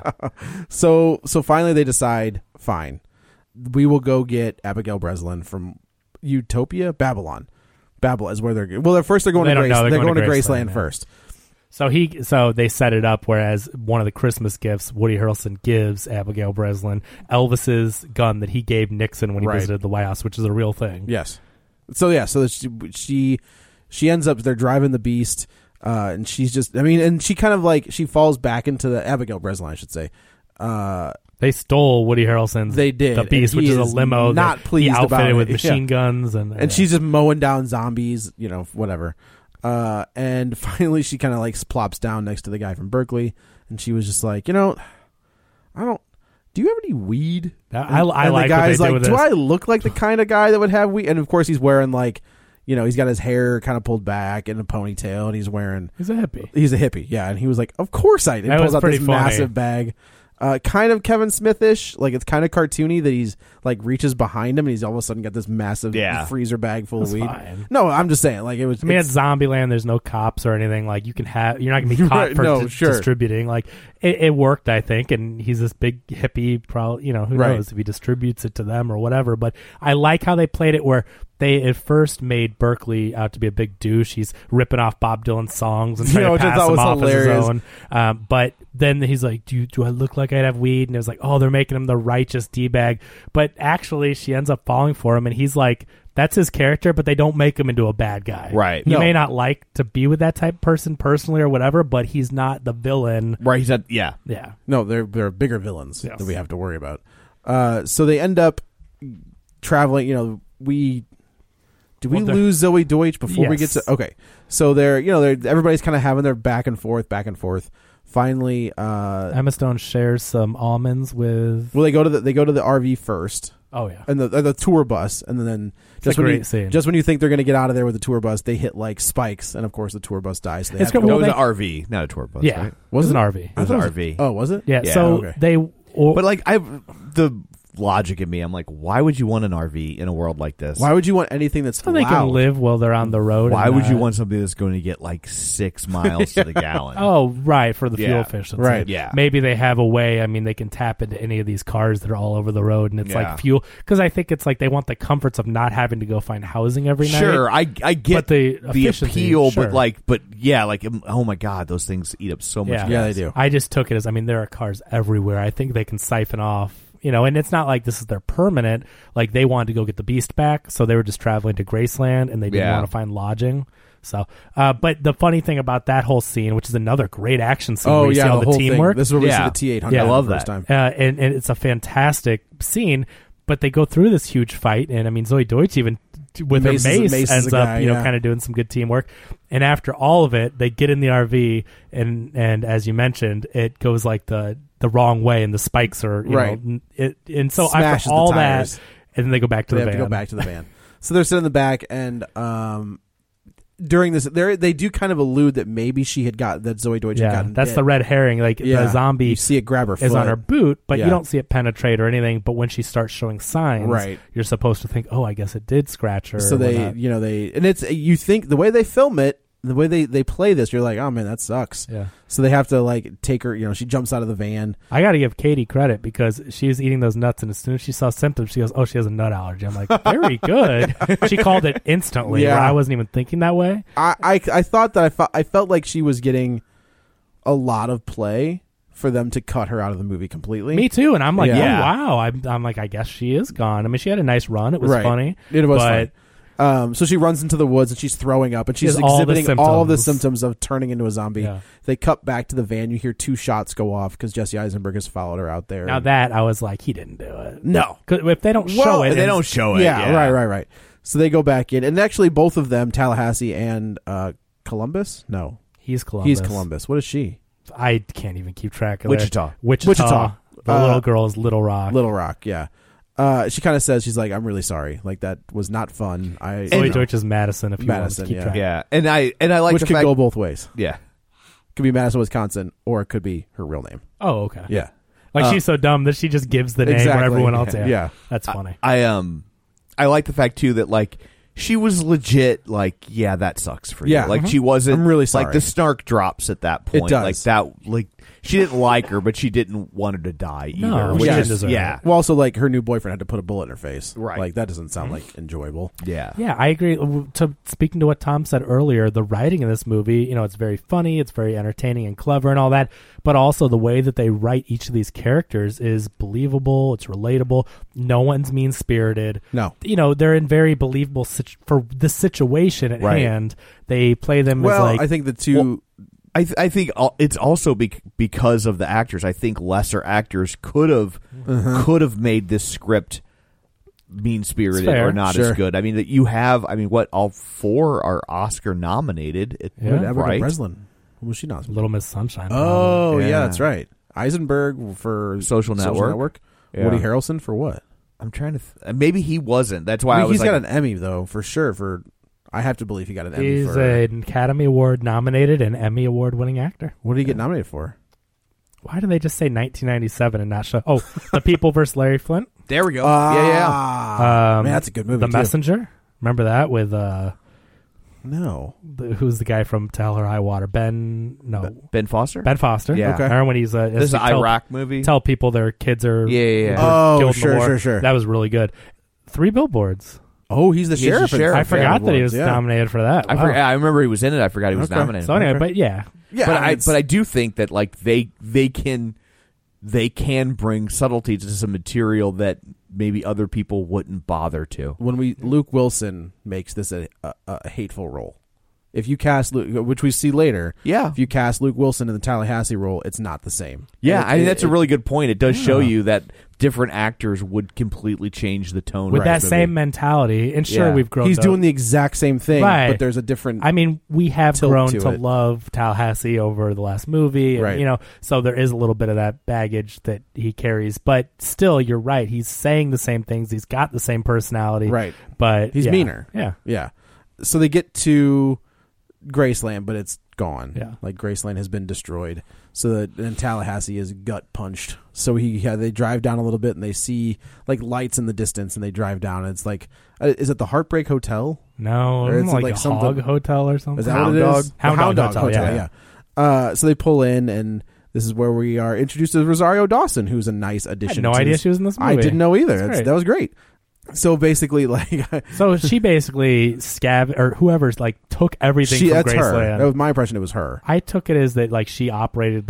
So so finally they decide, fine, we will go get Abigail Breslin from Utopia, Babylon. Babylon is where they're. Well, at first they're going They to don't Grace. know. They're, They're going, going to to Graceland Graceland, yeah. first. So he, so they set it up. Whereas one of the Christmas gifts Woody Harrelson gives Abigail Breslin Elvis's gun that he gave Nixon when he Right. visited the White House, which is a real thing. Yes. So yeah. So she she, she ends up. They're driving the Beast, uh, and she's just. I mean, and she kind of like she falls back into the Abigail Breslin, I should say. Uh, They stole Woody Harrelson's They did, the Beast, and which he is a is limo not that pleased he outfitted about with it. machine Yeah. guns, and and she's just mowing down zombies, you know, whatever. Uh, and finally, she kind of like plops down next to the guy from Berkeley, and she was just like, you know, I don't. Do you have any weed? I- I and, like and what the they guy's do like, with do this. I look like the kind of guy that would have weed? And of course, he's wearing like, you know, he's got his hair kind of pulled back in a ponytail, and he's wearing. he's a hippie. He's a hippie, yeah. And he was like, "Of course I did." That Pulls was out pretty this funny. massive bag. Uh, kind of Kevin Smith-ish. Like, it's kind of cartoony that he's, like, reaches behind him and he's all of a sudden got this massive Yeah. freezer bag full That's of weed. fine. No, I'm just saying, like, it was... I mean, at it's- Zombieland, there's no cops or anything. Like, you can have, you're not going to be caught Right, for no, di- sure. distributing. Like, it, it worked, I think. And he's this big hippie, probably, you know, who Right. knows if he distributes it to them or whatever. But I like how they played it where they at first made Berkeley out to be a big douche. He's ripping off Bob Dylan's songs and trying You know, to which I pass thought them was off hilarious. as his own. Um, but then he's like, do, you, do I look like I'd have weed? And it was like, oh, they're making him the righteous D-bag. But actually, she ends up falling for him. And he's like, that's his character, but they don't make him into a bad guy. Right. You No. may not like to be with that type of person personally or whatever, but he's not the villain. right. He said, yeah. Yeah. No, they're, they're bigger villains Yes. that we have to worry about. Uh, so they end up traveling, you know, we... Do we Well, they're- lose Zoe Deutsch before we get Yes. to... Okay. So they're, you know, they're everybody's kind of having their back and forth, back and forth. Finally, uh... Emma Stone shares some almonds with. well, they go to the they go to the R V first, Oh, yeah. and the uh, the tour bus, and then just a when great you, scene. just when you think they're going to get out of there with the tour bus, they hit like spikes, and of course the tour bus dies. So they It's have to good- go- No, it was they- an R V, not a tour bus. Yeah. right? Was Was an it? R V. It was I an thought R it V. Oh, was it? Yeah. Yeah, so okay. they. Or, But like I, the logic in me, I'm like, why would you want an R V in a world like this? Why would you want anything that's so they can loud? live while they're on the road. Why and would you not- want something that's going to get like six miles to the gallon? Oh, right, for the fuel Yeah. efficiency. Right. Yeah. Maybe they have a way. I mean, they can tap into any of these cars that are all over the road, and it's Yeah. like fuel. Because I think it's like they want the comforts of not having to go find housing every night. Sure, I I get But the the efficiency, appeal, sure. but like, but yeah, like, um, oh my god, those things eat up so much. Yeah. gas. Yeah, they do. I just took it as, I mean, there are cars everywhere. I think they can siphon off you know, and it's not like this is their permanent. Like they wanted to go get the beast back, so they were just traveling to Graceland, and they didn't Yeah. want to find lodging. So, uh, but the funny thing about that whole scene, which is another great action scene, Oh where you yeah, see all the the whole teamwork. thing. This is where we Yeah. see the T eight hundred. Yeah, I love for the first that. time. Uh, and, and it's a fantastic scene, but they go through this huge fight, and I mean, Zoe Deutsch even t- with Mace is- her mace, Mace is ends a up, guy, you know, yeah. kind of doing some good teamwork. And after all of it, they get in the R V, and and as you mentioned, it goes like the the wrong way, and the spikes are you Right. know, it, and so Smashes after the all tires. that, and then they go back to They the have van. to go back to the van. So they're sitting in the back, and um, during this, they they do kind of allude that maybe she had got that Zoe Deutsch had Yeah, gotten. that's bit. the red herring. Like Yeah. the zombie You see it grab her is foot. on her boot, but Yeah. you don't see it penetrate or anything. But when she starts showing signs, Right. you're supposed to think, oh, I guess it did scratch her. So or they, whatnot. you know, they and it's you think the way they film it, the way they they play this, you're like, oh man, that sucks. Yeah. So they have to like take her. You know, she jumps out of the van. I got to give Katie credit because she was eating those nuts, and as soon as she saw symptoms, she goes, "Oh, she has a nut allergy." I'm like, "Very good." She called it instantly. Yeah. Where I wasn't even thinking that way. I I, I thought that I felt I felt like she was getting a lot of play for them to cut her out of the movie completely. Me too. And I'm like, Yeah. "Oh wow!" I'm, I'm like, I guess she is gone. I mean, she had a nice run. It was Right. funny. It was but funny. Um, so she runs into the woods and she's throwing up and she's has all the exhibiting all, of the symptoms. symptoms of turning into a zombie. Yeah. They cut back to the van. You hear two shots go off because Jesse Eisenberg has followed her out there. Now that I was like, he didn't do it. No. 'Cause if they don't show Well, it, They and- don't show it. yeah, Yeah, right, right, right. So they go back in, and actually both of them, Tallahassee and uh, Columbus. No, He's Columbus. he's Columbus. What is she? I can't even keep track of Wichita. Their, Wichita. Wichita. The Uh, little girl is Little Rock. Little Rock. Yeah. Uh, she kind of says she's like, I'm really sorry. Like that was not fun. I Zoe you know, Deutsch is Madison. If you want Madison, to keep yeah. track. Yeah, and I and I like which the could fact. go both ways. yeah, Could be Madison, Wisconsin, or it could be her real name. Oh, okay. Yeah. Like Uh, she's so dumb that she just gives the name exactly. where everyone else. Yeah. Yeah, Yeah. that's funny. I um, I like the fact too that like she was legit. Like, yeah, that sucks for you. Yeah. like Mhm. she wasn't. I'm really Like sorry. the snark drops at that It point. does. Like that. Like she didn't like her, but she didn't want her to die either. No, which she didn't is- deserve yeah, it. Well, also like her new boyfriend had to put a bullet in her face. Right. Like that doesn't sound like enjoyable. yeah, Yeah, I agree. To speaking to what Tom said earlier, the writing in this movie, you know, it's very funny, it's very entertaining and clever and all that, but also the way that they write each of these characters is believable, it's relatable. No one's mean-spirited. No. You know, they're in very believable situ- for the situation at Right. hand. They play them Well, as like I think the two. I th- I think al- it's also bec- because of the actors. I think lesser actors could have Uh-huh. could have made this script mean spirited It's fair. or not Sure. as good. I mean that you have. I mean, what all four are Oscar nominated, it- Yeah. What, Abigail right? Breslin. Who was she not? Little Miss Sunshine. Oh, yeah. Yeah. that's right. Eisenberg for Social Network. Yeah. Woody Harrelson for what? I'm trying to. Th- maybe he wasn't. That's why I, I mean, was he's like, got an Emmy though, for sure. For I have to believe he got an Emmy. He's for an Academy Award nominated and Emmy Award winning actor. what did he get nominated for? Why do they just say nineteen ninety-seven and not show? Oh, The People versus Larry Flint. there we go. yeah, yeah. Ah, Um, man, that's a good movie. The too. Messenger. Remember that with uh, No, the, who's the guy from Tell Her High Water? Ben. No, Ben Foster. Ben Foster. Yeah. Okay. Remember when he's uh, This is an tell, Iraq movie. Tell people their kids are Yeah, yeah, yeah. were Oh, killed in the sure, war. sure, sure. That was really good. Three Billboards. oh, he's the He's the sheriff. in- sheriff. I Yeah, forgot that he was Yeah. nominated for that. I Wow. forgot. I remember he was in it. I forgot he was Okay. nominated. So anyway, Okay. but yeah, Yeah, but I it's- but I do think that like they they can they can bring subtlety to some material that maybe other people wouldn't bother to. when we Luke Wilson makes this a, a, a hateful role. If you cast Luke, which we see later, Yeah. if you cast Luke Wilson in the Tallahassee role, it's not the same. Yeah, And I mean it- that's a it- really good point. It does show Yeah. you that different actors would completely change the tone. with of that the same movie. mentality, and sure, Yeah. we've grown. He's to, doing the exact same thing, Right. but there's a different. I mean, we have tilt grown to to, it. love Tallahassee over the last movie, and, Right. you know, so there is a little bit of that baggage that he carries. But still, you're right. He's saying the same things. He's got the same personality, Right. But He's yeah. meaner. Yeah, yeah. So they get to Graceland, but it's gone. Yeah. Like Graceland has been destroyed. So that and Tallahassee is gut punched. So he yeah, they drive down a little bit and they see like lights in the distance and they drive down and it's like uh, is it the Heartbreak Hotel? no, Or isn't is it it like, like a something- hog hotel or something. Is that Hound what it Dog? is? The Hound Hound Dog Dog Hotel, Hotel, yeah. yeah. Uh, so they pull in and this is where we are introduced to Rosario Dawson, who's a nice addition. no to idea this- she was in this I movie. didn't know either. That's That's- great. that was great. So basically, like So she basically scab or whoever's like took everything she, from that's her. Graceland. That was my impression. It was her. I took it as that like she operated that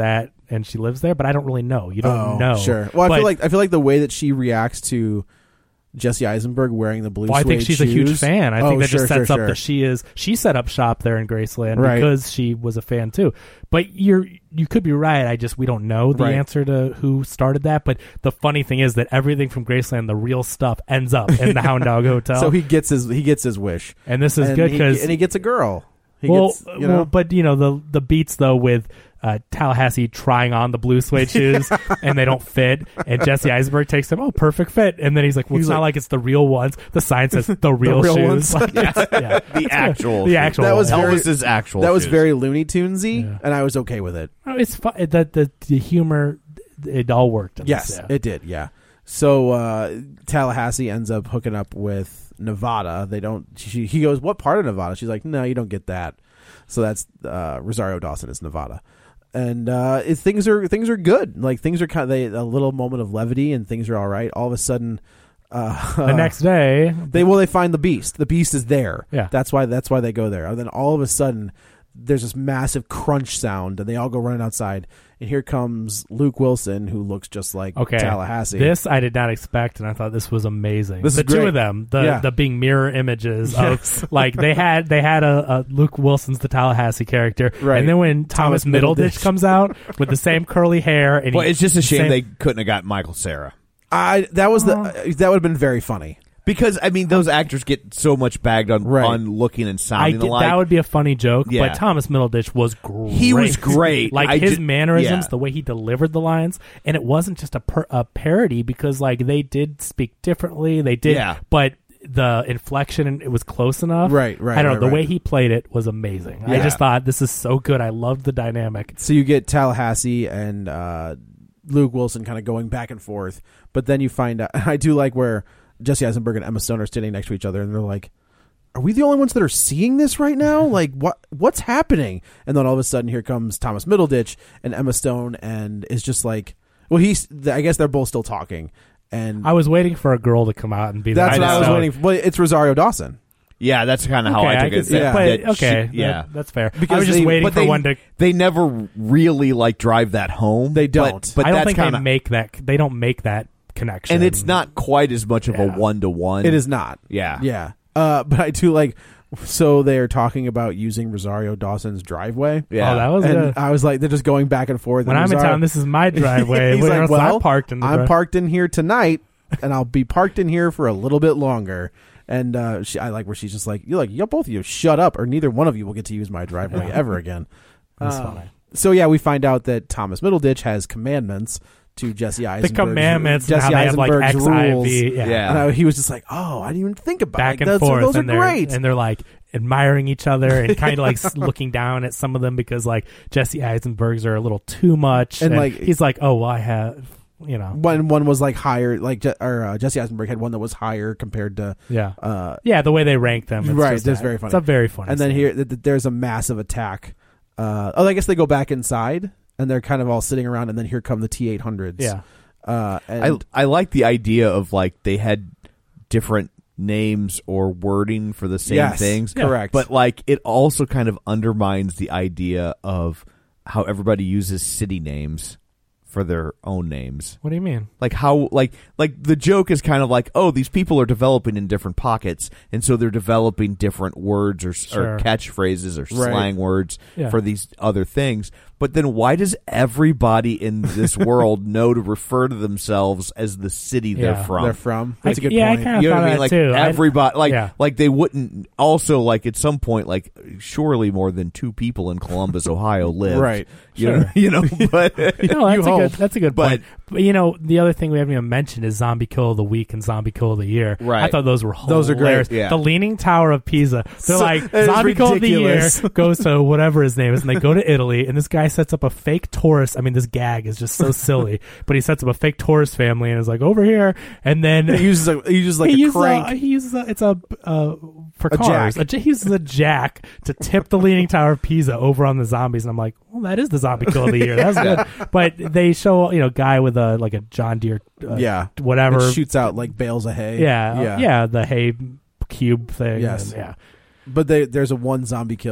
and she lives there, but I don't really know. You don't oh, know. Sure. Well, I but, feel like I feel like the way that she reacts to Jesse Eisenberg wearing the blue well, I think suede she's shoes. a huge fan. I oh, think that sure, just sets sure, up sure. that she is. She set up shop there in Graceland Right. because she was a fan too. But you're you could be right. I just we don't know the Right. answer to who started that. But the funny thing is that everything from Graceland, the real stuff, ends up in the Hound Dog Hotel. So he gets his he gets his wish, and this is and good he- because and he gets a girl. He well, gets, you know, well, but you know the the beats though with uh, Tallahassee trying on the blue suede shoes and they don't fit, and Jesse Eisenberg takes them, oh, perfect fit, and then he's like, well, He's it's like- not like it's the real ones. The sign says the real, real shoes. ones. Like, yeah, yeah. The actual, the actual. That was one. very- Elvis's actual. that was shoes. very Looney Tunesy, Yeah. and I was okay with it. Oh, it's fun. The, the the humor, it all worked. in Yes, this, yeah. it did. Yeah. So uh, Tallahassee ends up hooking up with Nevada. They don't. She, he goes, "What part of Nevada?" She's like, "No, you don't get that." So that's uh, Rosario Dawson is Nevada, and uh, it, things are things are good. Like things are kind of they, a little moment of levity, and things are all right. All of a sudden, uh, the next day, they well they find the beast. The beast is there. Yeah. That's why that's why they go there. And then all of a sudden, there's this massive crunch sound, and they all go running outside. And here comes Luke Wilson, who looks just like okay, Tallahassee. this I did not expect, and I thought this was amazing. This the is two great. of them, the Yeah. the being mirror images Yes. of like they had they had a, a Luke Wilson's the Tallahassee character, Right. and then when Thomas, Thomas Middleditch, Middleditch. comes out with the same curly hair, and Well, he- it's just a shame same- they couldn't have got Michael Cera. I that was the uh, that would have been very funny. Because, I mean, those actors get so much bagged on, Right. on looking and I sounding get, alike. that would be a funny joke, Yeah. but Thomas Middleditch was great. He was great. Like I his ju- mannerisms, yeah. the way he delivered the lines, and it wasn't just a, per, a parody because like they did speak differently. They did, Yeah. but the inflection it was close enough. Right, right, I don't right, know. The right. way he played it was amazing. I Yeah. just thought this is so good. I loved the dynamic. So you get Tallahassee and uh, Luke Wilson kind of going back and forth, but then you find out. I do like where Jesse Eisenberg and Emma Stone are standing next to each other, and they're like, "Are we the only ones that are seeing this right now? Like, what what's happening?" And then all of a sudden, here comes Thomas Middleditch and Emma Stone, and is just like, "Well, he's." I guess they're both still talking, and I was waiting for a girl to come out and be that's the what I was so- waiting for. Well, it's Rosario Dawson. Yeah, that's kind of how Okay, I took could it. see- Yeah. but, That okay, she- yeah. that- that's fair. Because I was just they- waiting but for they, one to. they never really, like, drive that home. They but- don't. But, I don't that's think kinda, they make that. They don't make that connection, And it's not quite as much of a Yeah. one-to-one. It is not. Yeah. Yeah. Uh, but I do like. So they're talking about using Rosario Dawson's driveway. Yeah. Oh, that was and good. I was like, they're just going back and forth. When and I'm in Rosario- town, this is my driveway. He's When like, else well, I'm parked in the I'm dri- parked in here tonight, and I'll be parked in here for a little bit longer. And uh, she, I like where she's just like, you're like, you both of you shut up, or neither one of you will get to use my driveway ever again. That's Uh, funny. So yeah, we find out that Thomas Middleditch has commandments to Jesse The Eisenberg's commandments and Jesse how they have like Eisenberg's X I rules. V. Yeah. Yeah. And I, he was just like, oh, I didn't even think about Back it. and Those, forth. those are and they're, great. And they're like admiring each other and kind of like s- looking down at some of them because like Jesse Eisenberg's are a little too much. And, And, like- he's like, oh, well, I have, you know. one one was like higher, like Je- or uh, Jesse Eisenberg had one that was higher compared to Yeah. uh, Yeah, the way they rank them. It's Right, just that's that. very funny. It's a very funny and then scene. here th- th- there's a massive attack. Uh, oh, I guess they go back inside and they're kind of all sitting around, and then here come the T eight hundreds. Yeah. Uh, I, and I like the idea of, like, they had different names or wording for the same Yes, things. yeah. correct. But, like, it also kind of undermines the idea of how everybody uses city names for their own names. What do you mean? Like how, like, like the joke is kind of like, oh, these people are developing in different pockets, and so they're developing different words or, Sure. or catchphrases or Right. slang words Yeah. for these other things. But then why does everybody in this world know to refer to themselves as the city Yeah. they're from? they're from. That's a I- good yeah, I point. kind of You know thought what I mean? that Like too. I- everybody, like, yeah. like they wouldn't also like at some point, like surely more than two people in Columbus, Ohio live, Right. You know, Sure. you know, but No, that's You a good. hope. That's a good But- point. But you know, the other thing we haven't even mentioned is Zombie Kill of the Week and Zombie Kill of the Year. Right. I thought those were Those are great, hilarious. yeah. The Leaning Tower of Pisa. They're So- like that is Zombie Kill of the Year ridiculous. goes to whatever his name is, and they go to Italy, and this guy sets up a fake tourist. I mean, this gag is just so silly, but he sets up a fake tourist family and is like over here, and then he uses a, he uses like he a uses crank. A, he uses a, it's a uh, for A cars. jack. A, he uses a jack to tip the Leaning Tower of Pisa over on the zombies, and I'm like, well, that is the Zombie Kill of the Year. That's good. But they show you know guy with a like a John Deere, uh, yeah, whatever. It shoots out like bales of hay. yeah, yeah, yeah, the hay cube thing. Yes. and, yeah. But they, there's a one zombie kill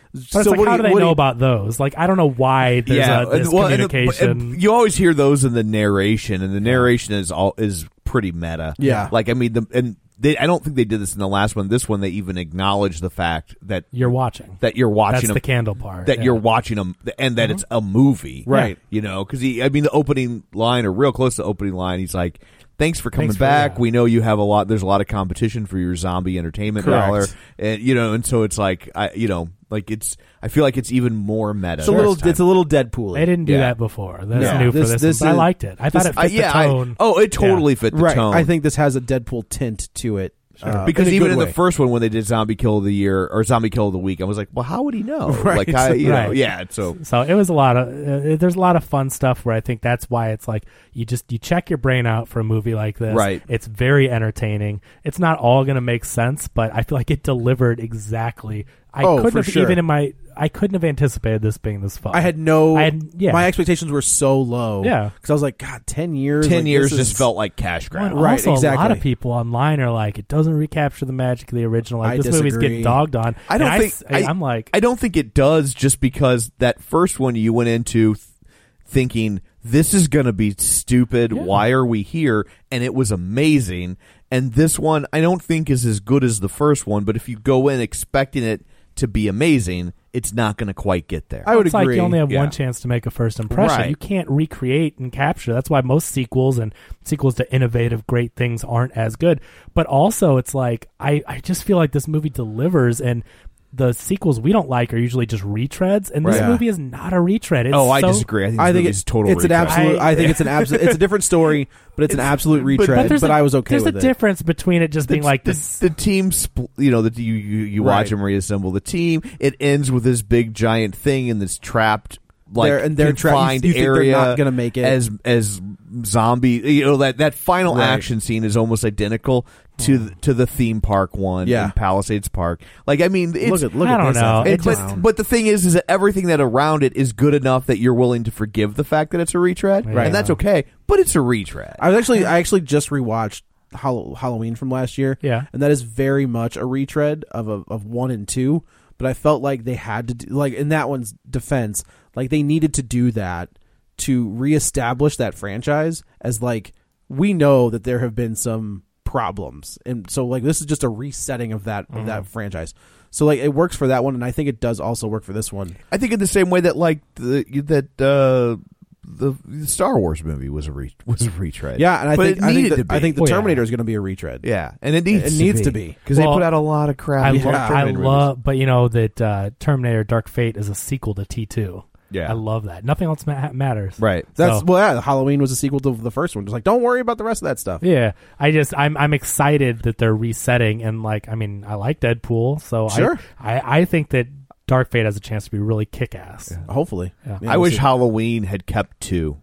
But so it's like, what how do do you- they what do know you- about those? Like, I don't know why there's yeah, a, this and- well, and the- communication. and you always hear those in the narration, and the narration is all is pretty meta. Yeah. like I mean, the, and they, I don't think they did this in the last one. This one, they even acknowledge the fact that You're watching. that you're watching That's a, the candle part. that yeah. you're watching them, and that it's a movie, Right. You know, because he, I mean, the opening line or real close to the opening line, he's like, "Thanks for coming Thanks for back. that." We know you have a lot. There's a lot of competition for your zombie entertainment Correct. dollar, and you know, and so it's like, I, you know, like it's. I feel like it's even more meta. It's a this little. time. It's a little Deadpool. They didn't do Yeah. that before. That's No. new for This- this, this one. But I is- liked it. I thought this- it Uh, fit yeah, the I- tone. oh, it totally Yeah. fit the right. tone. I think this has a Deadpool tint to it. Uh, because in a even good in way. the first one when they did Zombie Kill of the Year or Zombie Kill of the Week, I was like, well, how would he know? Right. Like, I, you know, Right. yeah. So So it was a lot of uh, there's a lot of fun stuff where I think that's why it's like you just you check your brain out for a movie like this. Right. It's very entertaining. It's not all going to make sense, but I feel like it delivered exactly. I Oh, couldn't for have sure. even in my I couldn't have anticipated this being this fun. I had no. I had- yeah. My expectations were so low. Yeah. because I was like, God, ten years. ten like, years this just is- felt like cash Well, grab. and Right, also, a lot exactly. of people online are like, it doesn't recapture the magic of the original. Like I this movie's disagree. getting dogged on. I don't And think I, I, am like, I don't think it does, just because that first one you went into th- thinking this is going to be stupid. Yeah. Why are we here? And it was amazing. And this one I don't think is as good as the first one. But if you go in expecting it to be amazing, it's not going to quite get there. I would it's agree. like you only have Yeah. one chance to make a first impression. Right. You can't recreate and capture. That's why most sequels and sequels to innovative, great things aren't as good. But also, it's like I, I just feel like this movie delivers, and the sequels we don't like are usually just retreads, and this Right. movie is not a retread. It's oh, I so- disagree. I think, I this think movie's it's total. It's an retread. absolute. I, I- think it's an absolute. It's a different story, but it's, an absolute retread. But, there's a- I was okay There's with a it. difference between it just being like the, this. the team, spl- you know, that you you, you watch Right. them reassemble the team. It ends with this big giant thing in this trapped, like They're- and they're tra- confined you think they're area. not gonna make it. as as zombie. You know, that that final Right. action scene is almost identical to the, to the theme park one Yeah. in Palisades Park. Like, I mean, it's, Look at look I at don't this. know. It it- but, just- but the thing is, is that everything that around it is good enough that you're willing to forgive the fact that it's a retread, Right. and that's okay. But it's a retread. I was actually I actually just rewatched Hall- Halloween from last year. Yeah. and that is very much a retread of a, of one and two. But I felt like they had to do, like in that one's defense, like they needed to do that to reestablish that franchise as like we know that there have been some problems, and so like this is just a resetting of that of that franchise. So like it works for that one, and I think it does also work for this one. I think in the same way that like the, that uh, the, the Star Wars movie was a re- was a retread. Yeah, and I but think it I needed think, to the, be. I think the Well, yeah. Terminator is going to be a retread. yeah, and it needs It to needs be. to be. because Well, they put out a lot of crap. I, Yeah. lo- I Terminator love, but you know that uh, Terminator: Dark Fate is a sequel to T two. Yeah. I love that. Nothing else ma- matters. Right. That's So- well, yeah. Halloween was a sequel to the first one. Just like, don't worry about the rest of that stuff. Yeah, I just I'm I'm excited that they're resetting, and like I mean I like Deadpool, so Sure. I, I I think that Dark Fate has a chance to be really kick ass. Hopefully, Yeah. Yeah, I we'll wish see. Halloween had kept two.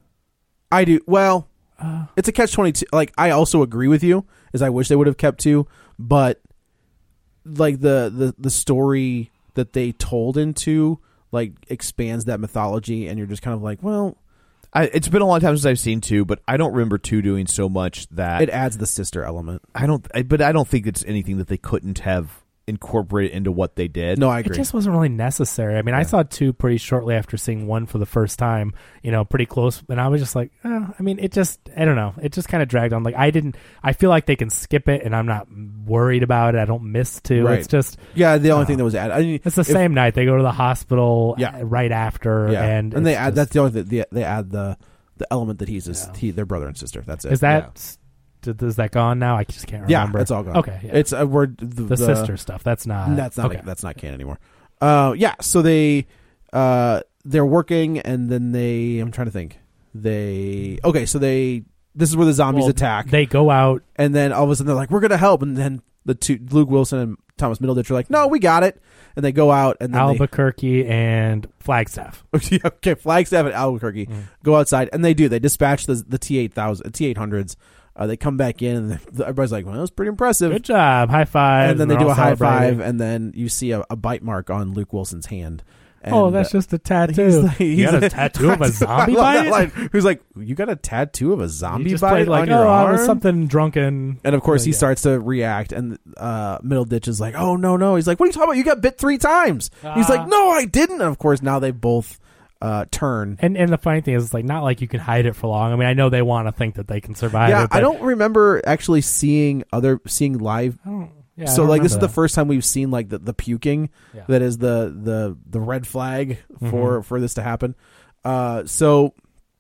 I do. Well, Uh, it's a catch twenty two. Like I also agree with you. Is I wish they would have kept two, but like the the the story that they told into like expands that mythology, and you're just kind of like, well, I, it's been a long time since I've seen two, but I don't remember two doing so much that it adds the sister element. I don't. I, but I don't think it's anything that they couldn't have incorporated into what they did. No, I it agree. just wasn't really necessary. I mean, I saw two pretty shortly after seeing one for the first time. You know, pretty close, and I was just like, eh, I mean, it just I don't know. It just kind of dragged on. Like I didn't. I feel like they can skip it, and I'm not worried about it. I don't miss two. Right. It's just Yeah, the only uh, thing that was added. I mean, it's the if- same night they go to the hospital. Yeah. uh, right after. Yeah, and and they it's add just- that's the only thing, the, they add the the element that he's his, Yeah. he, their brother and sister. That's it. Is that did, is that gone now? I just can't yeah? remember. It's all gone. Okay, yeah. It's uh, we're the, the, sister stuff. That's not. That's not okay. that's not canon anymore. Uh, yeah. So they uh they're working, and then they I'm trying to think. They okay. So they this is where the zombies Well, attack, They go out. and then all of a sudden they're like, we're gonna help, and then the two Luke Wilson and Thomas Middleditch are like, no, we got it, and they go out, and then Albuquerque and Flagstaff. they, okay, Flagstaff and Albuquerque Mm. go outside, and they do they dispatch the the T eight thousand T eight hundreds. Uh, they come back in, and everybody's like, well, that was pretty impressive. Good job, high five. And then they they're do all a high celebrating. five, and then you see a, a bite mark on Luke Wilson's hand. And, oh, that's just a tattoo. He's like, he's you got a like- tattoo of a zombie I love that bite? line. Who's like, you got a tattoo of a zombie He just bite played like, on your oh, I arm? was something drunken. And of course, Uh, he yeah. starts to react, and uh, Middleditch is like, "Oh no, no!" He's like, "What are you talking about? You got bit three times." He's Ah. like, "No, I didn't." And of course, now they both uh, turn. And and the funny thing is, it's like not like you can hide it for long. I mean, I know they want to think that they can survive. Yeah, it, but I don't remember actually seeing other seeing live. I don't- yeah, I so don't like this is remember the first time we've seen like the, the puking Yeah. that is the the the red flag for Mhm. for this to happen. Uh, so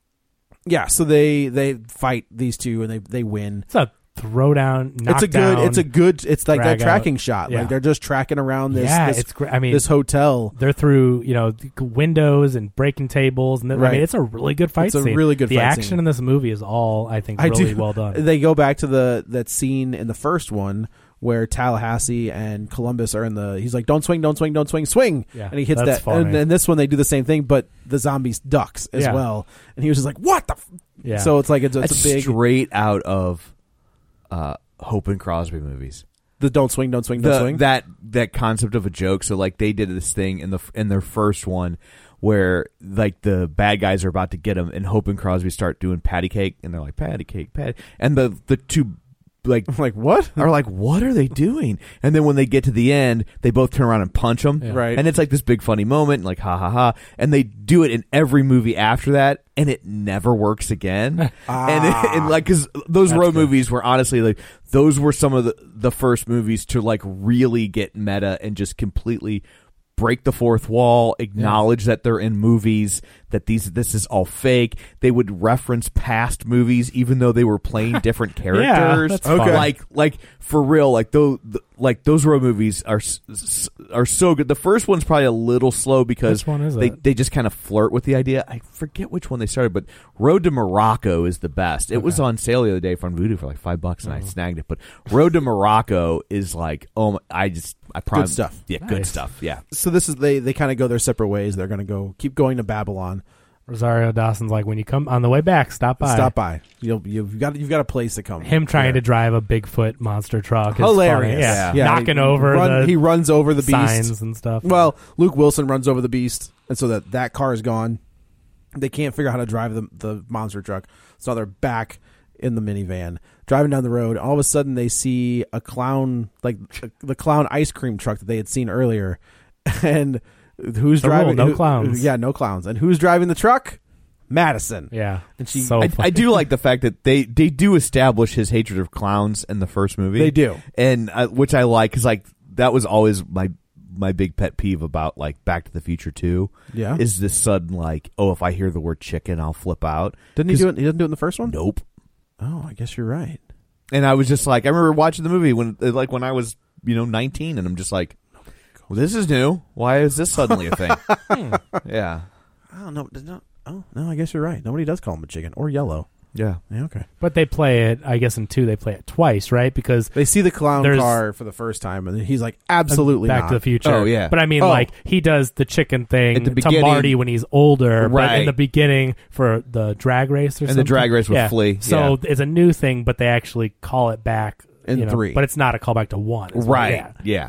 yeah, so they they fight these two and they they win. It's a throwdown. It's a good. knockdown, It's a good. It's like that drag out. tracking shot. Yeah. Like they're just tracking around this. yeah, this, it's great. I mean, this hotel. they're through you know the windows and breaking tables, and then, I Right. mean it's a really good fight It's a scene. really good The fight action scene. in this movie is all I think I really do- well done. They go back to the that scene in the first one where Tallahassee and Columbus are in the. He's like, "Don't swing, don't swing, don't swing, swing!" Yeah, and he hits that's that. funny. And in this one, they do the same thing, but the zombies ducks as Yeah. well. And he was just like, "What the?" F-? Yeah. So it's like it's, it's That's a big straight out of uh, Hope and Crosby movies. the don't swing, don't swing, don't The- swing. That that concept of a joke. So like they did this thing in the in their first one where like the bad guys are about to get them, and Hope and Crosby start doing patty cake, and they're like patty cake, patty, and the the two like I'm like, what? are like, what are they doing? And then when they get to the end, they both turn around and punch them. Yeah. Right. And it's like this big funny moment, like ha ha ha. And they do it in every movie after that, and it never works again. Ah. and, it, and like, because those That's road good. movies were honestly like those were some of the the first movies to like really get meta and just completely break the fourth wall, acknowledge that they're in movies, that these this is all fake. They would reference past movies even though they were playing different characters. that's fun. Okay. Like like for real, like those like those road movies are s- s- are so good. The first one's probably a little slow because Which one is they it? they just kind of flirt with the idea. I forget which one they started, but Road to Morocco is the best. It was on sale the other day from Voodoo for like five bucks, and I snagged it. But Road to Morocco is like, oh, my, I just I probably stuff. Yeah, good Nice. stuff. Yeah. So this is they they kind of go their separate ways. They're going to go keep going to Babylon. Rosario Dawson's like, when you come on the way back, stop by. Stop by. You'll you've got you've got a place to come. Him trying Yeah. to drive a Bigfoot monster truck. is Hilarious. funny. Yeah. Yeah, knocking he over run- the he runs over the beast. signs and stuff. Well, Luke Wilson runs over the beast, and so that that car is gone. They can't figure out how to drive the the monster truck, so now they're back in the minivan driving down the road. All of a sudden, they see a clown, like the clown ice cream truck that they had seen earlier, and who's The rule, driving? no who- clowns. Yeah, no clowns. And who's driving the truck? Madison. yeah, And she- so I, funny. I do like the fact that they, they do establish his hatred of clowns in the first movie. They do. and uh, which I like because like that was always my my big pet peeve about like Back to the Future two. Yeah. is this sudden like, oh, if I hear the word chicken, I'll flip out. Didn't he 'Cause- do it? He didn't do it in the first one. Nope. Oh, I guess you're right. And I was just like, I remember watching the movie when like when I was you know nineteen, and I'm just like, well, this is new. Why is this suddenly a thing? Yeah, I don't know. No, oh no, I guess you're right. Nobody does call him a chicken or yellow. yeah. Yeah, okay. But they play it, I guess in two they play it twice, right? Because They see the clown There's- car for the first time, and he's like, "Absolutely Back not." to the Future. Oh, yeah. But I mean, Oh. like he does the chicken thing At the to beginning- Marty when he's older, but in Right. the beginning for the drag race or And the something. drag race with yeah. Flea, So yeah. it's a new thing, but they actually call it back In you know, three. But it's not a callback to one, is what- Right. Yeah. Yeah.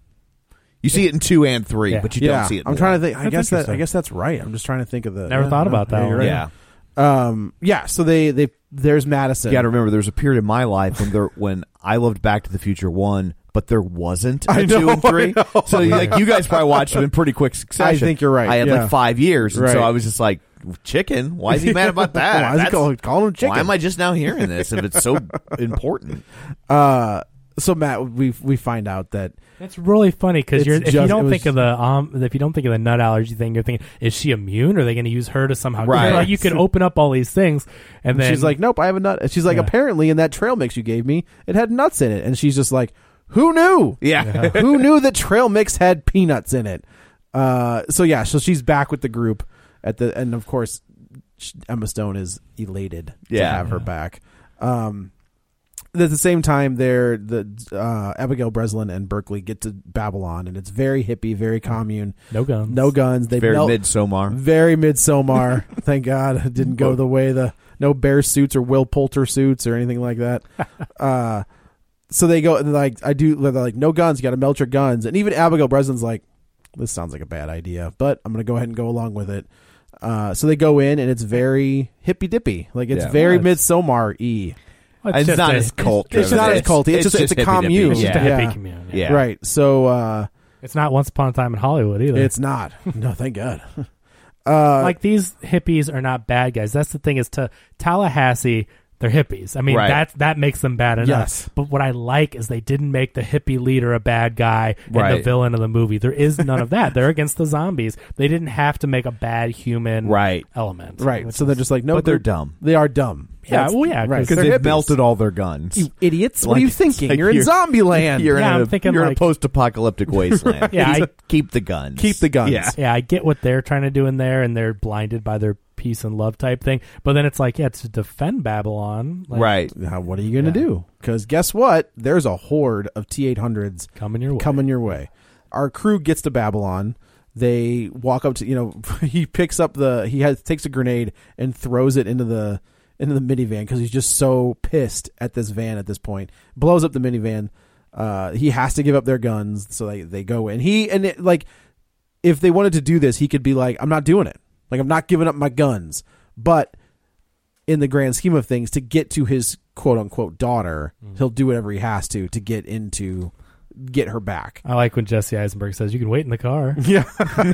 You see it in two and three, Yeah. but you yeah, don't see it. In I'm trying to one. think. I That's guess that. I interesting. guess that's right. I'm just trying to think of the. Never yeah, thought no, about that yeah, you're one. right. Yeah. Um. Yeah. So they they there's Madison. You got to remember, there was a period in my life when there when I loved Back to the Future one, but there wasn't a I know, two and three. I know. So like you guys probably watched them in pretty quick succession. I think you're right, I had yeah. like five years, and so Right. I was just like, chicken? Why is he mad about that? Why is he That's- call- calling him chicken? Why am I just now hearing this if it's so important? Uh. So Matt, we we find out that That's really funny because It's you're if you just- don't it think was- of the um if you don't think of the nut allergy thing, you're thinking, is she immune? Are they going to use her to somehow? Right. Like, you can open up all these things, and then she's like, "Nope, I have a nut." And she's like, Yeah. "Apparently, in that trail mix you gave me, it had nuts in it." And she's just like, "Who knew? Yeah. Who knew that trail mix had peanuts in it?" Uh, so yeah, so she's back with the group at the, and of course, sh- Emma Stone is elated to Yeah. have her back. Um, at the same time, they're the uh, Abigail Breslin and Berkeley get to Babylon, and it's very hippie, very commune. no guns, No guns. They Very melt- Midsommar. very Midsommar. Thank God it didn't go the way the no bear suits or Will Poulter suits or anything like that. uh, so they go and like I do. They're like, no guns. You got to melt your guns. And even Abigail Breslin's like, this sounds like a bad idea, but I'm going to go ahead and go along with it. Uh, so they go in, and it's very hippy dippy, like it's Yeah. very Yeah, it's- Midsommar-y. Well, It's just not a- as cult. It's not as culty. It's, just, it's a hippy-dippy. commune. It's just a Yeah. hippie Yeah. community. Yeah. Right. So uh, It's not Once Upon a Time in Hollywood either. it's not. No, thank God. Uh, like these hippies are not bad guys. That's the thing is to Tallahassee, they're hippies. I mean, Right. that that makes them bad enough. Yes. But what I like is they didn't make the hippie leader a bad guy and the Right. villain of the movie. There is none of that. They're against the zombies. They didn't have to make a bad human Right. element. right. which So is- they're just like, no, But they're dumb. They are dumb. Yeah, That's- well, yeah, right. 'cause Because They're they've hippies. melted all their guns. You idiots! What Like, are you it's thinking? like you're in you're- zombie land. You're Yeah, in I'm a, thinking you're in like- a post-apocalyptic wasteland. Yeah, I- keep the guns. Keep the guns. Yeah. Yeah, I get what they're trying to do in there, and they're blinded by their peace and love type thing. But then it's like, yeah, to defend Babylon, like, Right. Now, what are you going to Yeah. do? Because guess what? There's a horde of T eight hundreds coming your way. coming your way. Our crew gets to Babylon. They walk up to, you know, he picks up the, he has takes a grenade and throws it into the into the minivan because he's just so pissed at this van at this point. Blows up the minivan. Uh, he has to give up their guns, so they they go in. He and it, like, if they wanted to do this, he could be like, I'm not doing it. Like, I'm not giving up my guns. But in the grand scheme of things, to get to his quote unquote daughter, Mm. he'll do whatever he has to to get into get her back. I like when Jesse Eisenberg says, you can wait in the car. Yeah.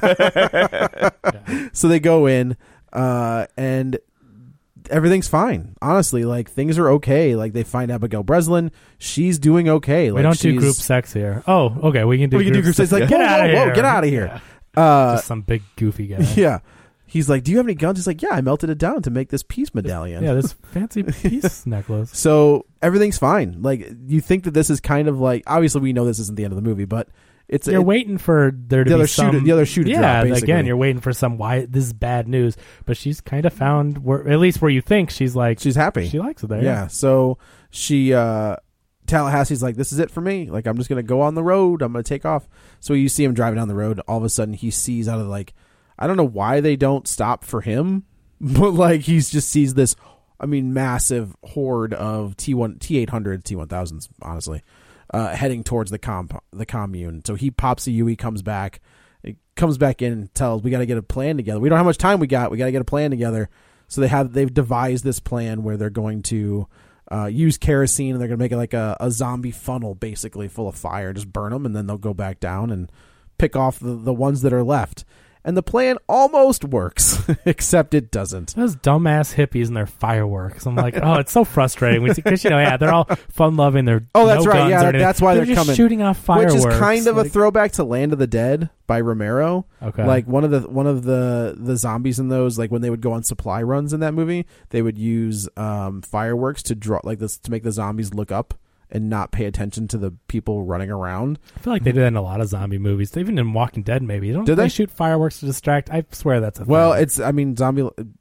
So they go in, uh, and everything's fine. Honestly, like, things are okay. Like, they find Abigail Breslin. She's doing okay. Like, we don't do she's- group sex here. Oh, okay. We can do We can do group sex. Like, Get whoa, out of whoa, whoa, here. get out of here. Yeah. Uh, Just some big goofy guy. yeah. He's like, do you have any guns? He's like, yeah, I melted it down to make this peace medallion. Yeah, this fancy peace necklace. So everything's fine. Like, you think that this is kind of like, obviously we know this isn't the end of the movie, but it's You're it- waiting for there to the be other some shoe to- the other shoe to yeah. drop, basically. Again, you're waiting for some why this is bad news, but she's kind of found where at least where you think she's like she's happy. she likes it there. Yeah. So she, uh, Tallahassee's like, this is it for me. Like, I'm just going to go on the road. I'm going to take off. So you see him driving down the road. All of a sudden he sees out of, like, I don't know why they don't stop for him, but like, he's just sees this, I mean, massive horde of T one, T eight hundreds, T one thousands, honestly, uh, heading towards the comp, the commune. So he pops a U E, comes back, he comes back in and tells, we got to get a plan together. We don't know how much time we got. We got to get a plan together. So they have, they've devised this plan where they're going to, Uh, use kerosene, and they're going to make it like a, a zombie funnel, basically full of fire. Just burn them, and then they'll go back down and pick off the, the ones that are left. And the plan almost works, except it doesn't. Those dumbass hippies and their fireworks. I'm like, oh, it's so frustrating. Because, you know, yeah, they're all fun-loving. They're Oh, that's no right. guns Yeah, or that- anything. that's why they're just coming. shooting off fireworks. Which is kind of a Like, throwback to Land of the Dead by Romero. Okay. Like, one of the one of the, the zombies in those, like when they would go on supply runs in that movie, they would use um, fireworks to draw like this to make the zombies look up and not pay attention to the people running around. I feel like they do that in a lot of zombie movies. Even in Walking Dead, maybe. Don't Do they? they? shoot fireworks to distract? I swear that's a Well, thing. it's I mean zombie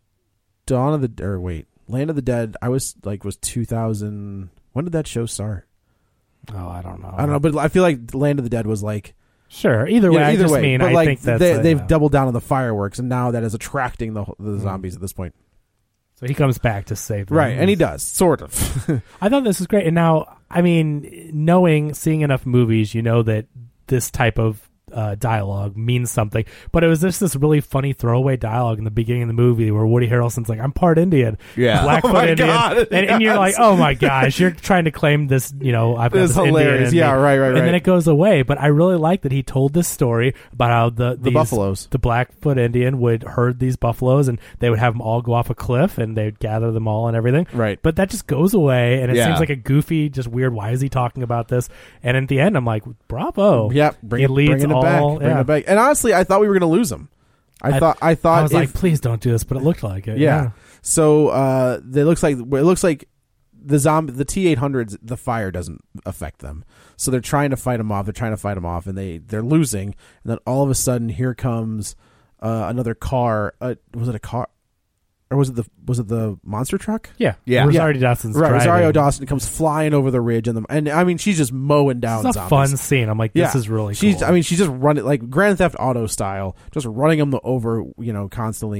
Dawn of the or wait Land of the Dead. I was like was two thousand. When did that show start? Oh, I don't know. I don't know, but I feel like Land of the Dead was like Sure. Either way, yeah, I either just way. mean but I like think that's they, a- they've yeah. doubled down on the fireworks, and now that is attracting the the zombies at this point. So he comes back to save them. Right, and he does sort of. I thought this was great. And now, I mean, knowing, seeing enough movies, you know that this type of uh, dialogue means something. But it was just this really funny throwaway dialogue in the beginning of the movie where Woody Harrelson's like, I'm part Indian. Yeah. Blackfoot Oh my Indian. God, and, and you're yes. like, oh my gosh, you're trying to claim this, you know, I've got This this is Indian hilarious. in Yeah, me. right, right, And then right. it goes away. But I really like that he told this story about how the, The these- buffaloes. the Blackfoot Indian would herd these buffaloes and they would have them all go off a cliff and they'd gather them all and everything. Right. But that just goes away and it Yeah. seems like a goofy, just weird, why is he talking about this? And at the end, I'm like, bravo. Yep, bring, He it, leads bringing it all- back. Bringing yeah. it back. And honestly, I thought we were going to lose him. I, thought. I thought. I was if, like, please don't do this, but it looked like it. yeah. So uh, it looks like it looks like the zombie, the T eight hundreds, the fire doesn't affect them. So they're trying to fight them off. They're trying to fight them off, and they they're losing. And then all of a sudden, here comes uh, another car. Uh, was it a car? Or was it the was it the monster truck? Yeah. Yeah. Rosario Dawson's Right, driving. Rosario Dawson comes flying over the ridge, and the and I mean she's just mowing down It's a zombies. fun scene. I'm like, this Yeah. is really She's cool. I mean she's just running like Grand Theft Auto style, just running them over, you know, constantly.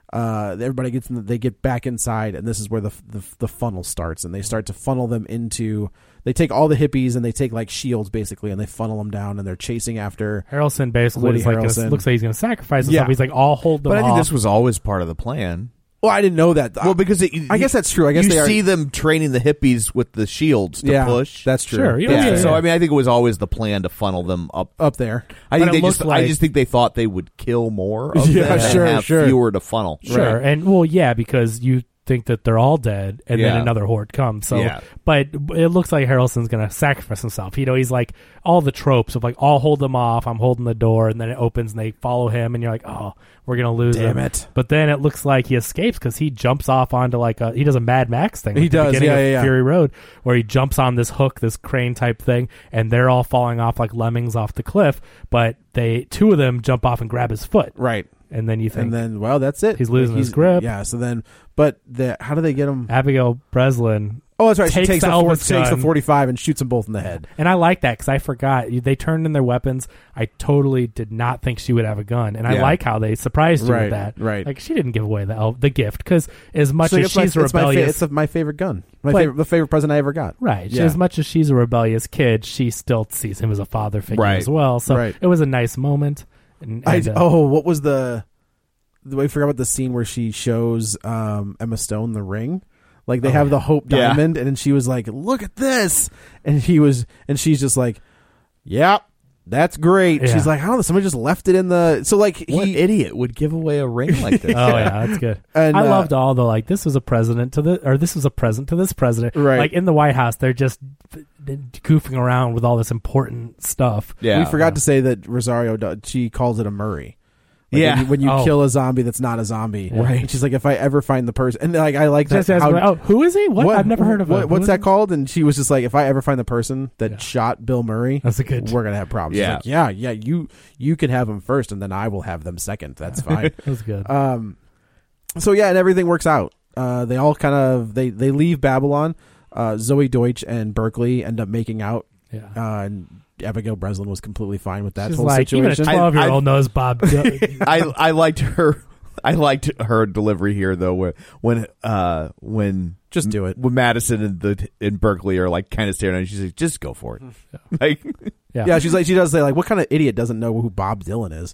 Uh, everybody gets in the, they get back inside, and this is where the, the the funnel starts, and they start to funnel them into. They take all the hippies and they take like shields basically, and they funnel them down, and they're chasing after Harrelson. Basically, Woody is like Harrelson. gonna, looks like he's going to sacrifice himself. Yeah. He's like, I'll hold them But I think off. this was always part of the plan. Well, I didn't know that. Well, because it, I guess that's true. I guess you they are, see them training the hippies with the shields to yeah, push. That's true. Sure, yeah, Yeah, yeah, so yeah. I mean, I think it was always the plan to funnel them up. Up there. I But think it they just, looked like- I just think they thought they would kill more of Yeah, them and sure, have sure. fewer to funnel. Sure, and well, yeah, because you think that they're all dead, and then Yeah. another horde comes. So, Yeah. but it looks like Harrelson's going to sacrifice himself. You know, he's like all the tropes of like, I'll hold them off. I'm holding the door, and then it opens, and they follow him, and you're like, oh, we're going to lose Damn them. it. But then it looks like he escapes because he jumps off onto like a he does a Mad Max thing. He at the does, beginning yeah, of yeah, yeah. Fury Road, where he jumps on this hook, this crane type thing, and they're all falling off like lemmings off the cliff. But they two of them jump off and grab his foot, Right. and then you think And then, well, that's it. He's losing Like, his grip. Yeah. So then, but the how do they get him? Abigail Breslin. Oh, that's right. She takes takes the the, four, Elvis takes the gun. forty-five and shoots them both in the head. And I like that because I forgot. They turned in their weapons. I totally did not think she would have a gun. And I Yeah. like how they surprised you Right, with that. right. Like, she didn't give away the el- the gift because as much So as it's my- she's a it's my fa- rebellious... it's my favorite gun. My But- favorite, the favorite present I ever got. Right. Yeah. As much as she's a rebellious kid, she still sees him as a father figure Right. as well. So Right. it was a nice moment. And, I, and, uh, oh, what was the? I forgot about the scene where she shows um, Emma Stone the ring. Like they Oh, have yeah. the Hope Yeah. Diamond, and then she was like, "Look at this," and he was, and she's just like, "Yep, that's great." Yeah. She's like, "I don't know, somebody just left it in the." So like What he, idiot would give away a ring like this? Oh yeah, that's good. And, I uh, loved all the like. This was a president to the, or this was a present to this president. Right. Like in the White House, they're just goofing around with all this important stuff. Yeah. we forgot to say that Rosario, do- she calls it a Murray. Like Yeah. when you, when you Oh. kill a zombie that's not a zombie, Right. And she's like, if I ever find the person, and like I like that. Just as how- oh, who is he? What? I've never heard of what, him. What's Who that is he? called? And she was just like, if I ever find the person that Yeah. shot Bill Murray, That's a good- we're gonna have problems. She's Yeah. like, yeah, yeah, you you can have them first, and then I will have them second. That's fine. That was good. um, so yeah, and everything works out. Uh, they all kind of they they leave Babylon. Uh, Zoe Deutsch and Berkeley end up making out. Yeah. Uh, and Abigail Breslin was completely fine with that She's whole like, situation. even a twelve-year-old knows Bob. I I liked her. I liked her delivery here though, where when uh when Just do it. when Madison and the and Berkeley are like kind of staring at her, she's like, just go for it. Like, yeah. Yeah, she's like she does say like, what kind of idiot doesn't know who Bob Dylan is?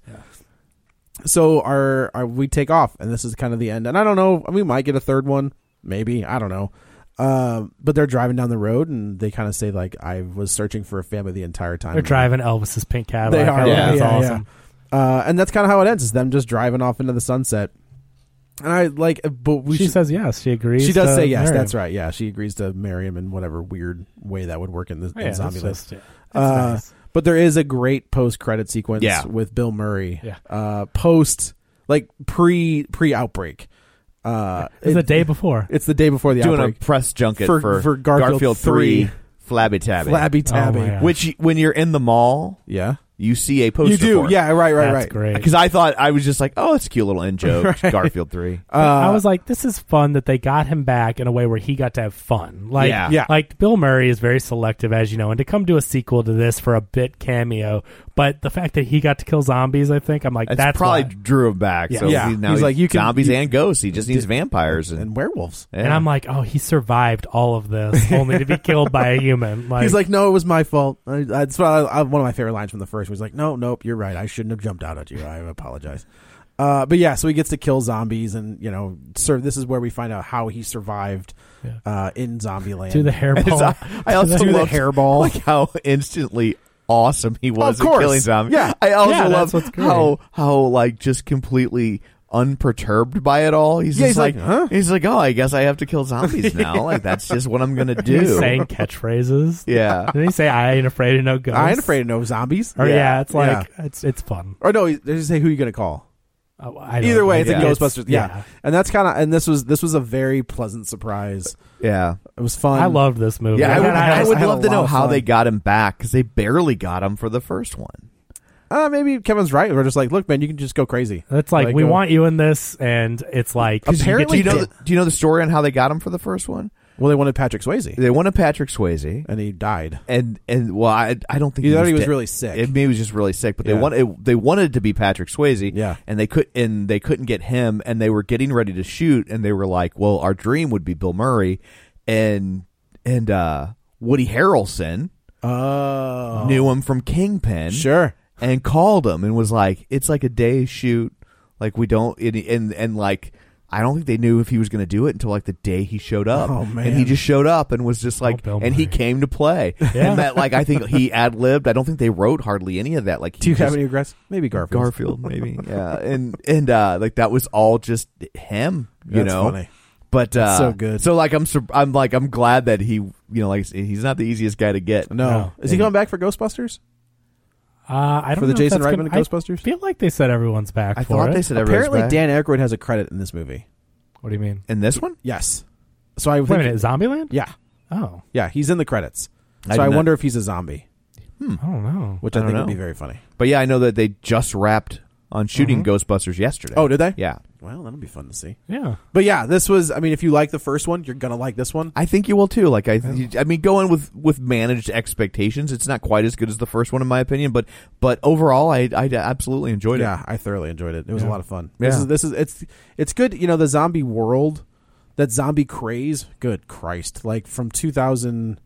So our, our we take off, and this is kind of the end. And I don't know, we might get a third one, maybe, I don't know. Um, but they're driving down the road, and they kind of say like, I was searching for a family the entire time. They're driving Elvis's pink Cadillac. They are, I yeah, thought it was yeah, awesome. yeah. Uh, and that's kind of how it ends. Is them just driving off into the sunset. And I like, but we She should, says yes. She agrees. she does to say yes. marry That's him. right. Yeah, she agrees to marry him in whatever weird way that would work in the Oh, in yeah, Zombieland. that's just- yeah. That's Uh, nice. But there is a great post credit sequence Yeah. with Bill Murray. Yeah. Uh, post like pre pre outbreak. Uh, It's the day before. It's the day before the doing outbreak. a press junket For- for, for Garfield three, three. Flabby Tabby. Flabby Tabby. Oh my God. Which when you're in the mall, Yeah. you see a poster. You do. for it. Yeah. Right. Right. That's right. great. Because I thought I was just like, oh, it's a cute little in joke. Garfield three. Uh, I was like, this is fun that they got him back in a way where he got to have fun. Like, Yeah. Yeah. like Bill Murray is very selective, as you know, and to come to a sequel to this for a bit cameo, but the fact that he got to kill zombies, I think I'm like, That's, that's probably why. drew him back. Yeah. So Yeah. He's, now He's he's like, you can- zombies you- and ghosts. He just needs vampires and, and werewolves. yeah. And I'm like, oh, he survived all of this only to be killed by a human. Like, He's like, no, it was my fault. I, that's what I, I, one of my favorite lines from the first. Was like, no, nope, you're right. I shouldn't have jumped out at you. I apologize. Uh, but yeah, so he gets to kill zombies, and you know, sir, this is where we find out how he survived Yeah. uh, in Zombieland. to the hairball. I also Do the loved, hairball. like how instantly awesome he was Of at course. killing zombies. Yeah. I also Yeah, love that's what's great. how how like just completely unperturbed by it all. He's Yeah, just he's like, like, huh? he's like, oh, I guess I have to kill zombies now. Like that's just what I'm gonna do. He's saying catchphrases. Yeah. Didn't he say, I ain't afraid of no ghosts? I ain't afraid of no zombies. Or yeah, Yeah. it's like, it's it's fun. Or no, they just say who you gonna call. Oh, I don't Either way, know. it's Yeah. a Ghostbusters. Yeah. yeah. and that's kind of and this was this was a very pleasant surprise. Yeah. It was fun. I loved this movie. Yeah, I had- would, had- I would I had love a to lot know of how fun. they got him back because they barely got him for the first one. Uh, maybe Kevin's right. We're just like, look, man, you can just go crazy. It's like, Like, we uh, want you in this, and it's like Apparently- Do you know? did- The, do you know the story on how they got him for the first one? Well, they wanted Patrick Swayze, They wanted Patrick Swayze, and he died. and and well, I I don't think He he thought was he was dead. really sick. It, maybe he was just really sick, but they Yeah. wanted they wanted it to be Patrick Swayze. Yeah. and they could and they couldn't get him, and they were getting ready to shoot, and they were like, well, our dream would be Bill Murray, and and uh, Woody Harrelson Oh, knew him from Kingpin, sure. and called him and was like, it's like a day shoot, like we don't and and, and like. I don't think they knew if he was going to do it until like the day he showed up. Oh, man. And he just showed up and was just like, Bill and he Murray. came to play. Yeah. And that, like, I think he ad libbed. I don't think they wrote hardly any of that. Like, he Do you have just- any regrets? Maybe Garfield. Garfield, maybe, yeah, and and uh, like that was all just him, you That's know. funny. But uh, That's so good. So like, I'm sur- I'm like, I'm glad that he, you know, like he's not the easiest guy to get. No, No. is he coming back for Ghostbusters? Uh, I don't For the know if Jason that's Reitman gonna- Ghostbusters? I feel like they said everyone's back I for thought it. they said everyone's Apparently, back. Dan Aykroyd has a credit in this movie. What do you mean? in this one. Yes. So I Wait a think, minute, Zombieland? yeah, Oh, yeah, he's in the credits. I So I, did not- wonder if he's a zombie, I don't know. which I I, don't think would know. be very funny. But yeah, I know that they just wrapped on shooting Mhm. Ghostbusters yesterday. Oh, did they? Yeah, Well, that'll be fun to see. Yeah. But yeah, this was. I mean, if you like the first one, you're gonna like this one. I think you will too. Like I, I mean, going with with managed expectations, it's not quite as good as the first one in my opinion. But but overall, I I absolutely enjoyed it. Yeah, I thoroughly enjoyed it. It was Yeah. a lot of fun. This Yeah. is this is it's it's good. You know, the zombie world, that zombie craze. Good Christ! Like from two thousand.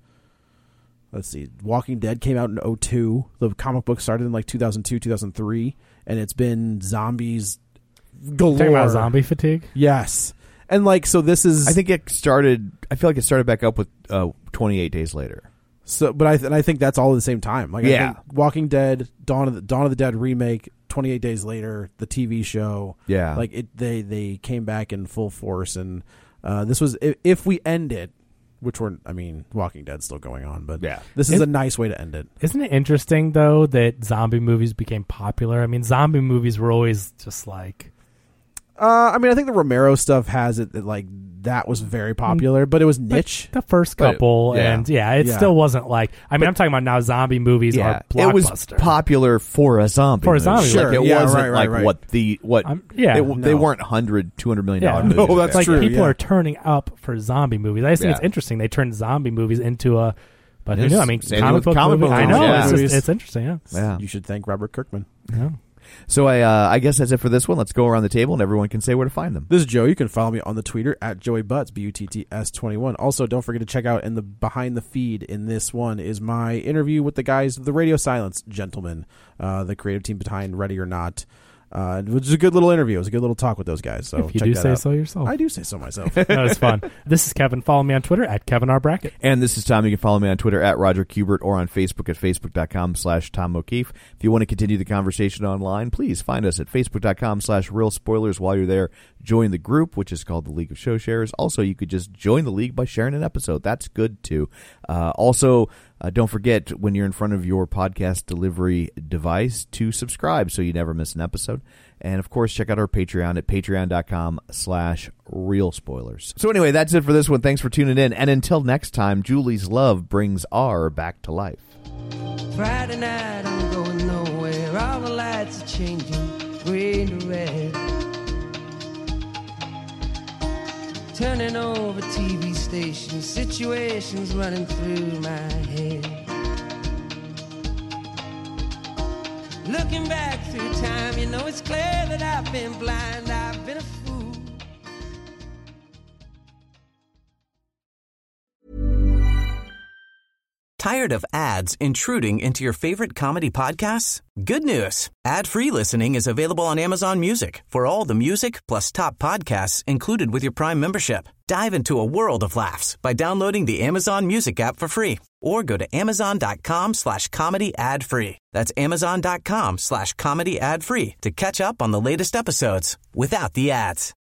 Let's see, Walking Dead came out in oh two. The comic book started in like two thousand two, two thousand three, and it's been zombies galore. Talking about zombie fatigue? Yes, and like so, this is I think it started. I feel like it started back up with uh, twenty-eight Days Later. so. But I th- and I think that's all at the same time. Like I Yeah. think Walking Dead, Dawn of the Dawn of the Dead remake, twenty-eight Days Later, the T V show. Yeah, Like it, they they came back in full force, and uh, this was if, if we end it, which we're I mean, Walking Dead's still going on, but Yeah. this is It- a nice way to end it. Isn't it interesting, though, that zombie movies became popular? I mean, zombie movies were always just like... Uh, I mean, I think the Romero stuff has it that like that was very popular, but it was niche. The first But it- couple, yeah. and yeah, it Yeah. still wasn't like... I mean, I'm talking about now zombie movies yeah. are It was blockbuster. popular for a zombie. For a movie. zombie Sure. Like, it Yeah, wasn't right, right, like right. what the what. I'm- yeah, it- they no. weren't hundred, two hundred million Yeah, dollar no, movies. that's like true, people yeah. are turning up for zombie movies. I just think Yeah. it's interesting. They turned zombie movies into a... But who Yes, knew? I mean, same comic with book comic movies. book I movies, know. yeah. It's, just, it's interesting, yeah. Yeah. You should thank Robert Kirkman. yeah. So I uh, I guess that's it for this one. Let's go around the table and everyone can say where to find them. This is Joe. You can follow me on the Twitter at Joey Butts, B U T T S twenty-one. Also, don't forget to check out in the behind the feed in this one is my interview with the guys of the Radio Silence Gentlemen, uh, the creative team behind Ready or Not. Uh, which is a good little interview. It was a good little talk with those guys. So If you check do that say out. so yourself. I do say so myself. That was fun. This is Kevin. Follow me on Twitter at Kevin R. Brackett. And this is Tom. You can follow me on Twitter at Roger Kubert or on Facebook at facebook.com slash Tom O'Keefe. If you want to continue the conversation online, please find us at facebook.com slash real spoilers. While you're there, join the group, which is called the League of Show Sharers. Also, you could just join the league by sharing an episode. That's good, too. Uh, also, uh, don't forget when you're in front of your podcast delivery device to subscribe so you never miss an episode. And, of course, check out our Patreon at patreon.com slash real spoilers. So, anyway, that's it for this one. Thanks for tuning in. And until next time, Julie's love brings R back to life. Friday night, I'm going nowhere. All the lights are changing, green to red. Turning over T V stations, situations running through my head. Looking back through time, you know it's clear that I've been blind, I've been a fool. Tired of ads intruding into your favorite comedy podcasts? Good news. Ad-free listening is available on Amazon Music for all the music plus top podcasts included with your Prime membership. Dive into a world of laughs by downloading the Amazon Music app for free or go to amazon.com slash comedy ad free. That's amazon.com slash comedy ad free to catch up on the latest episodes without the ads.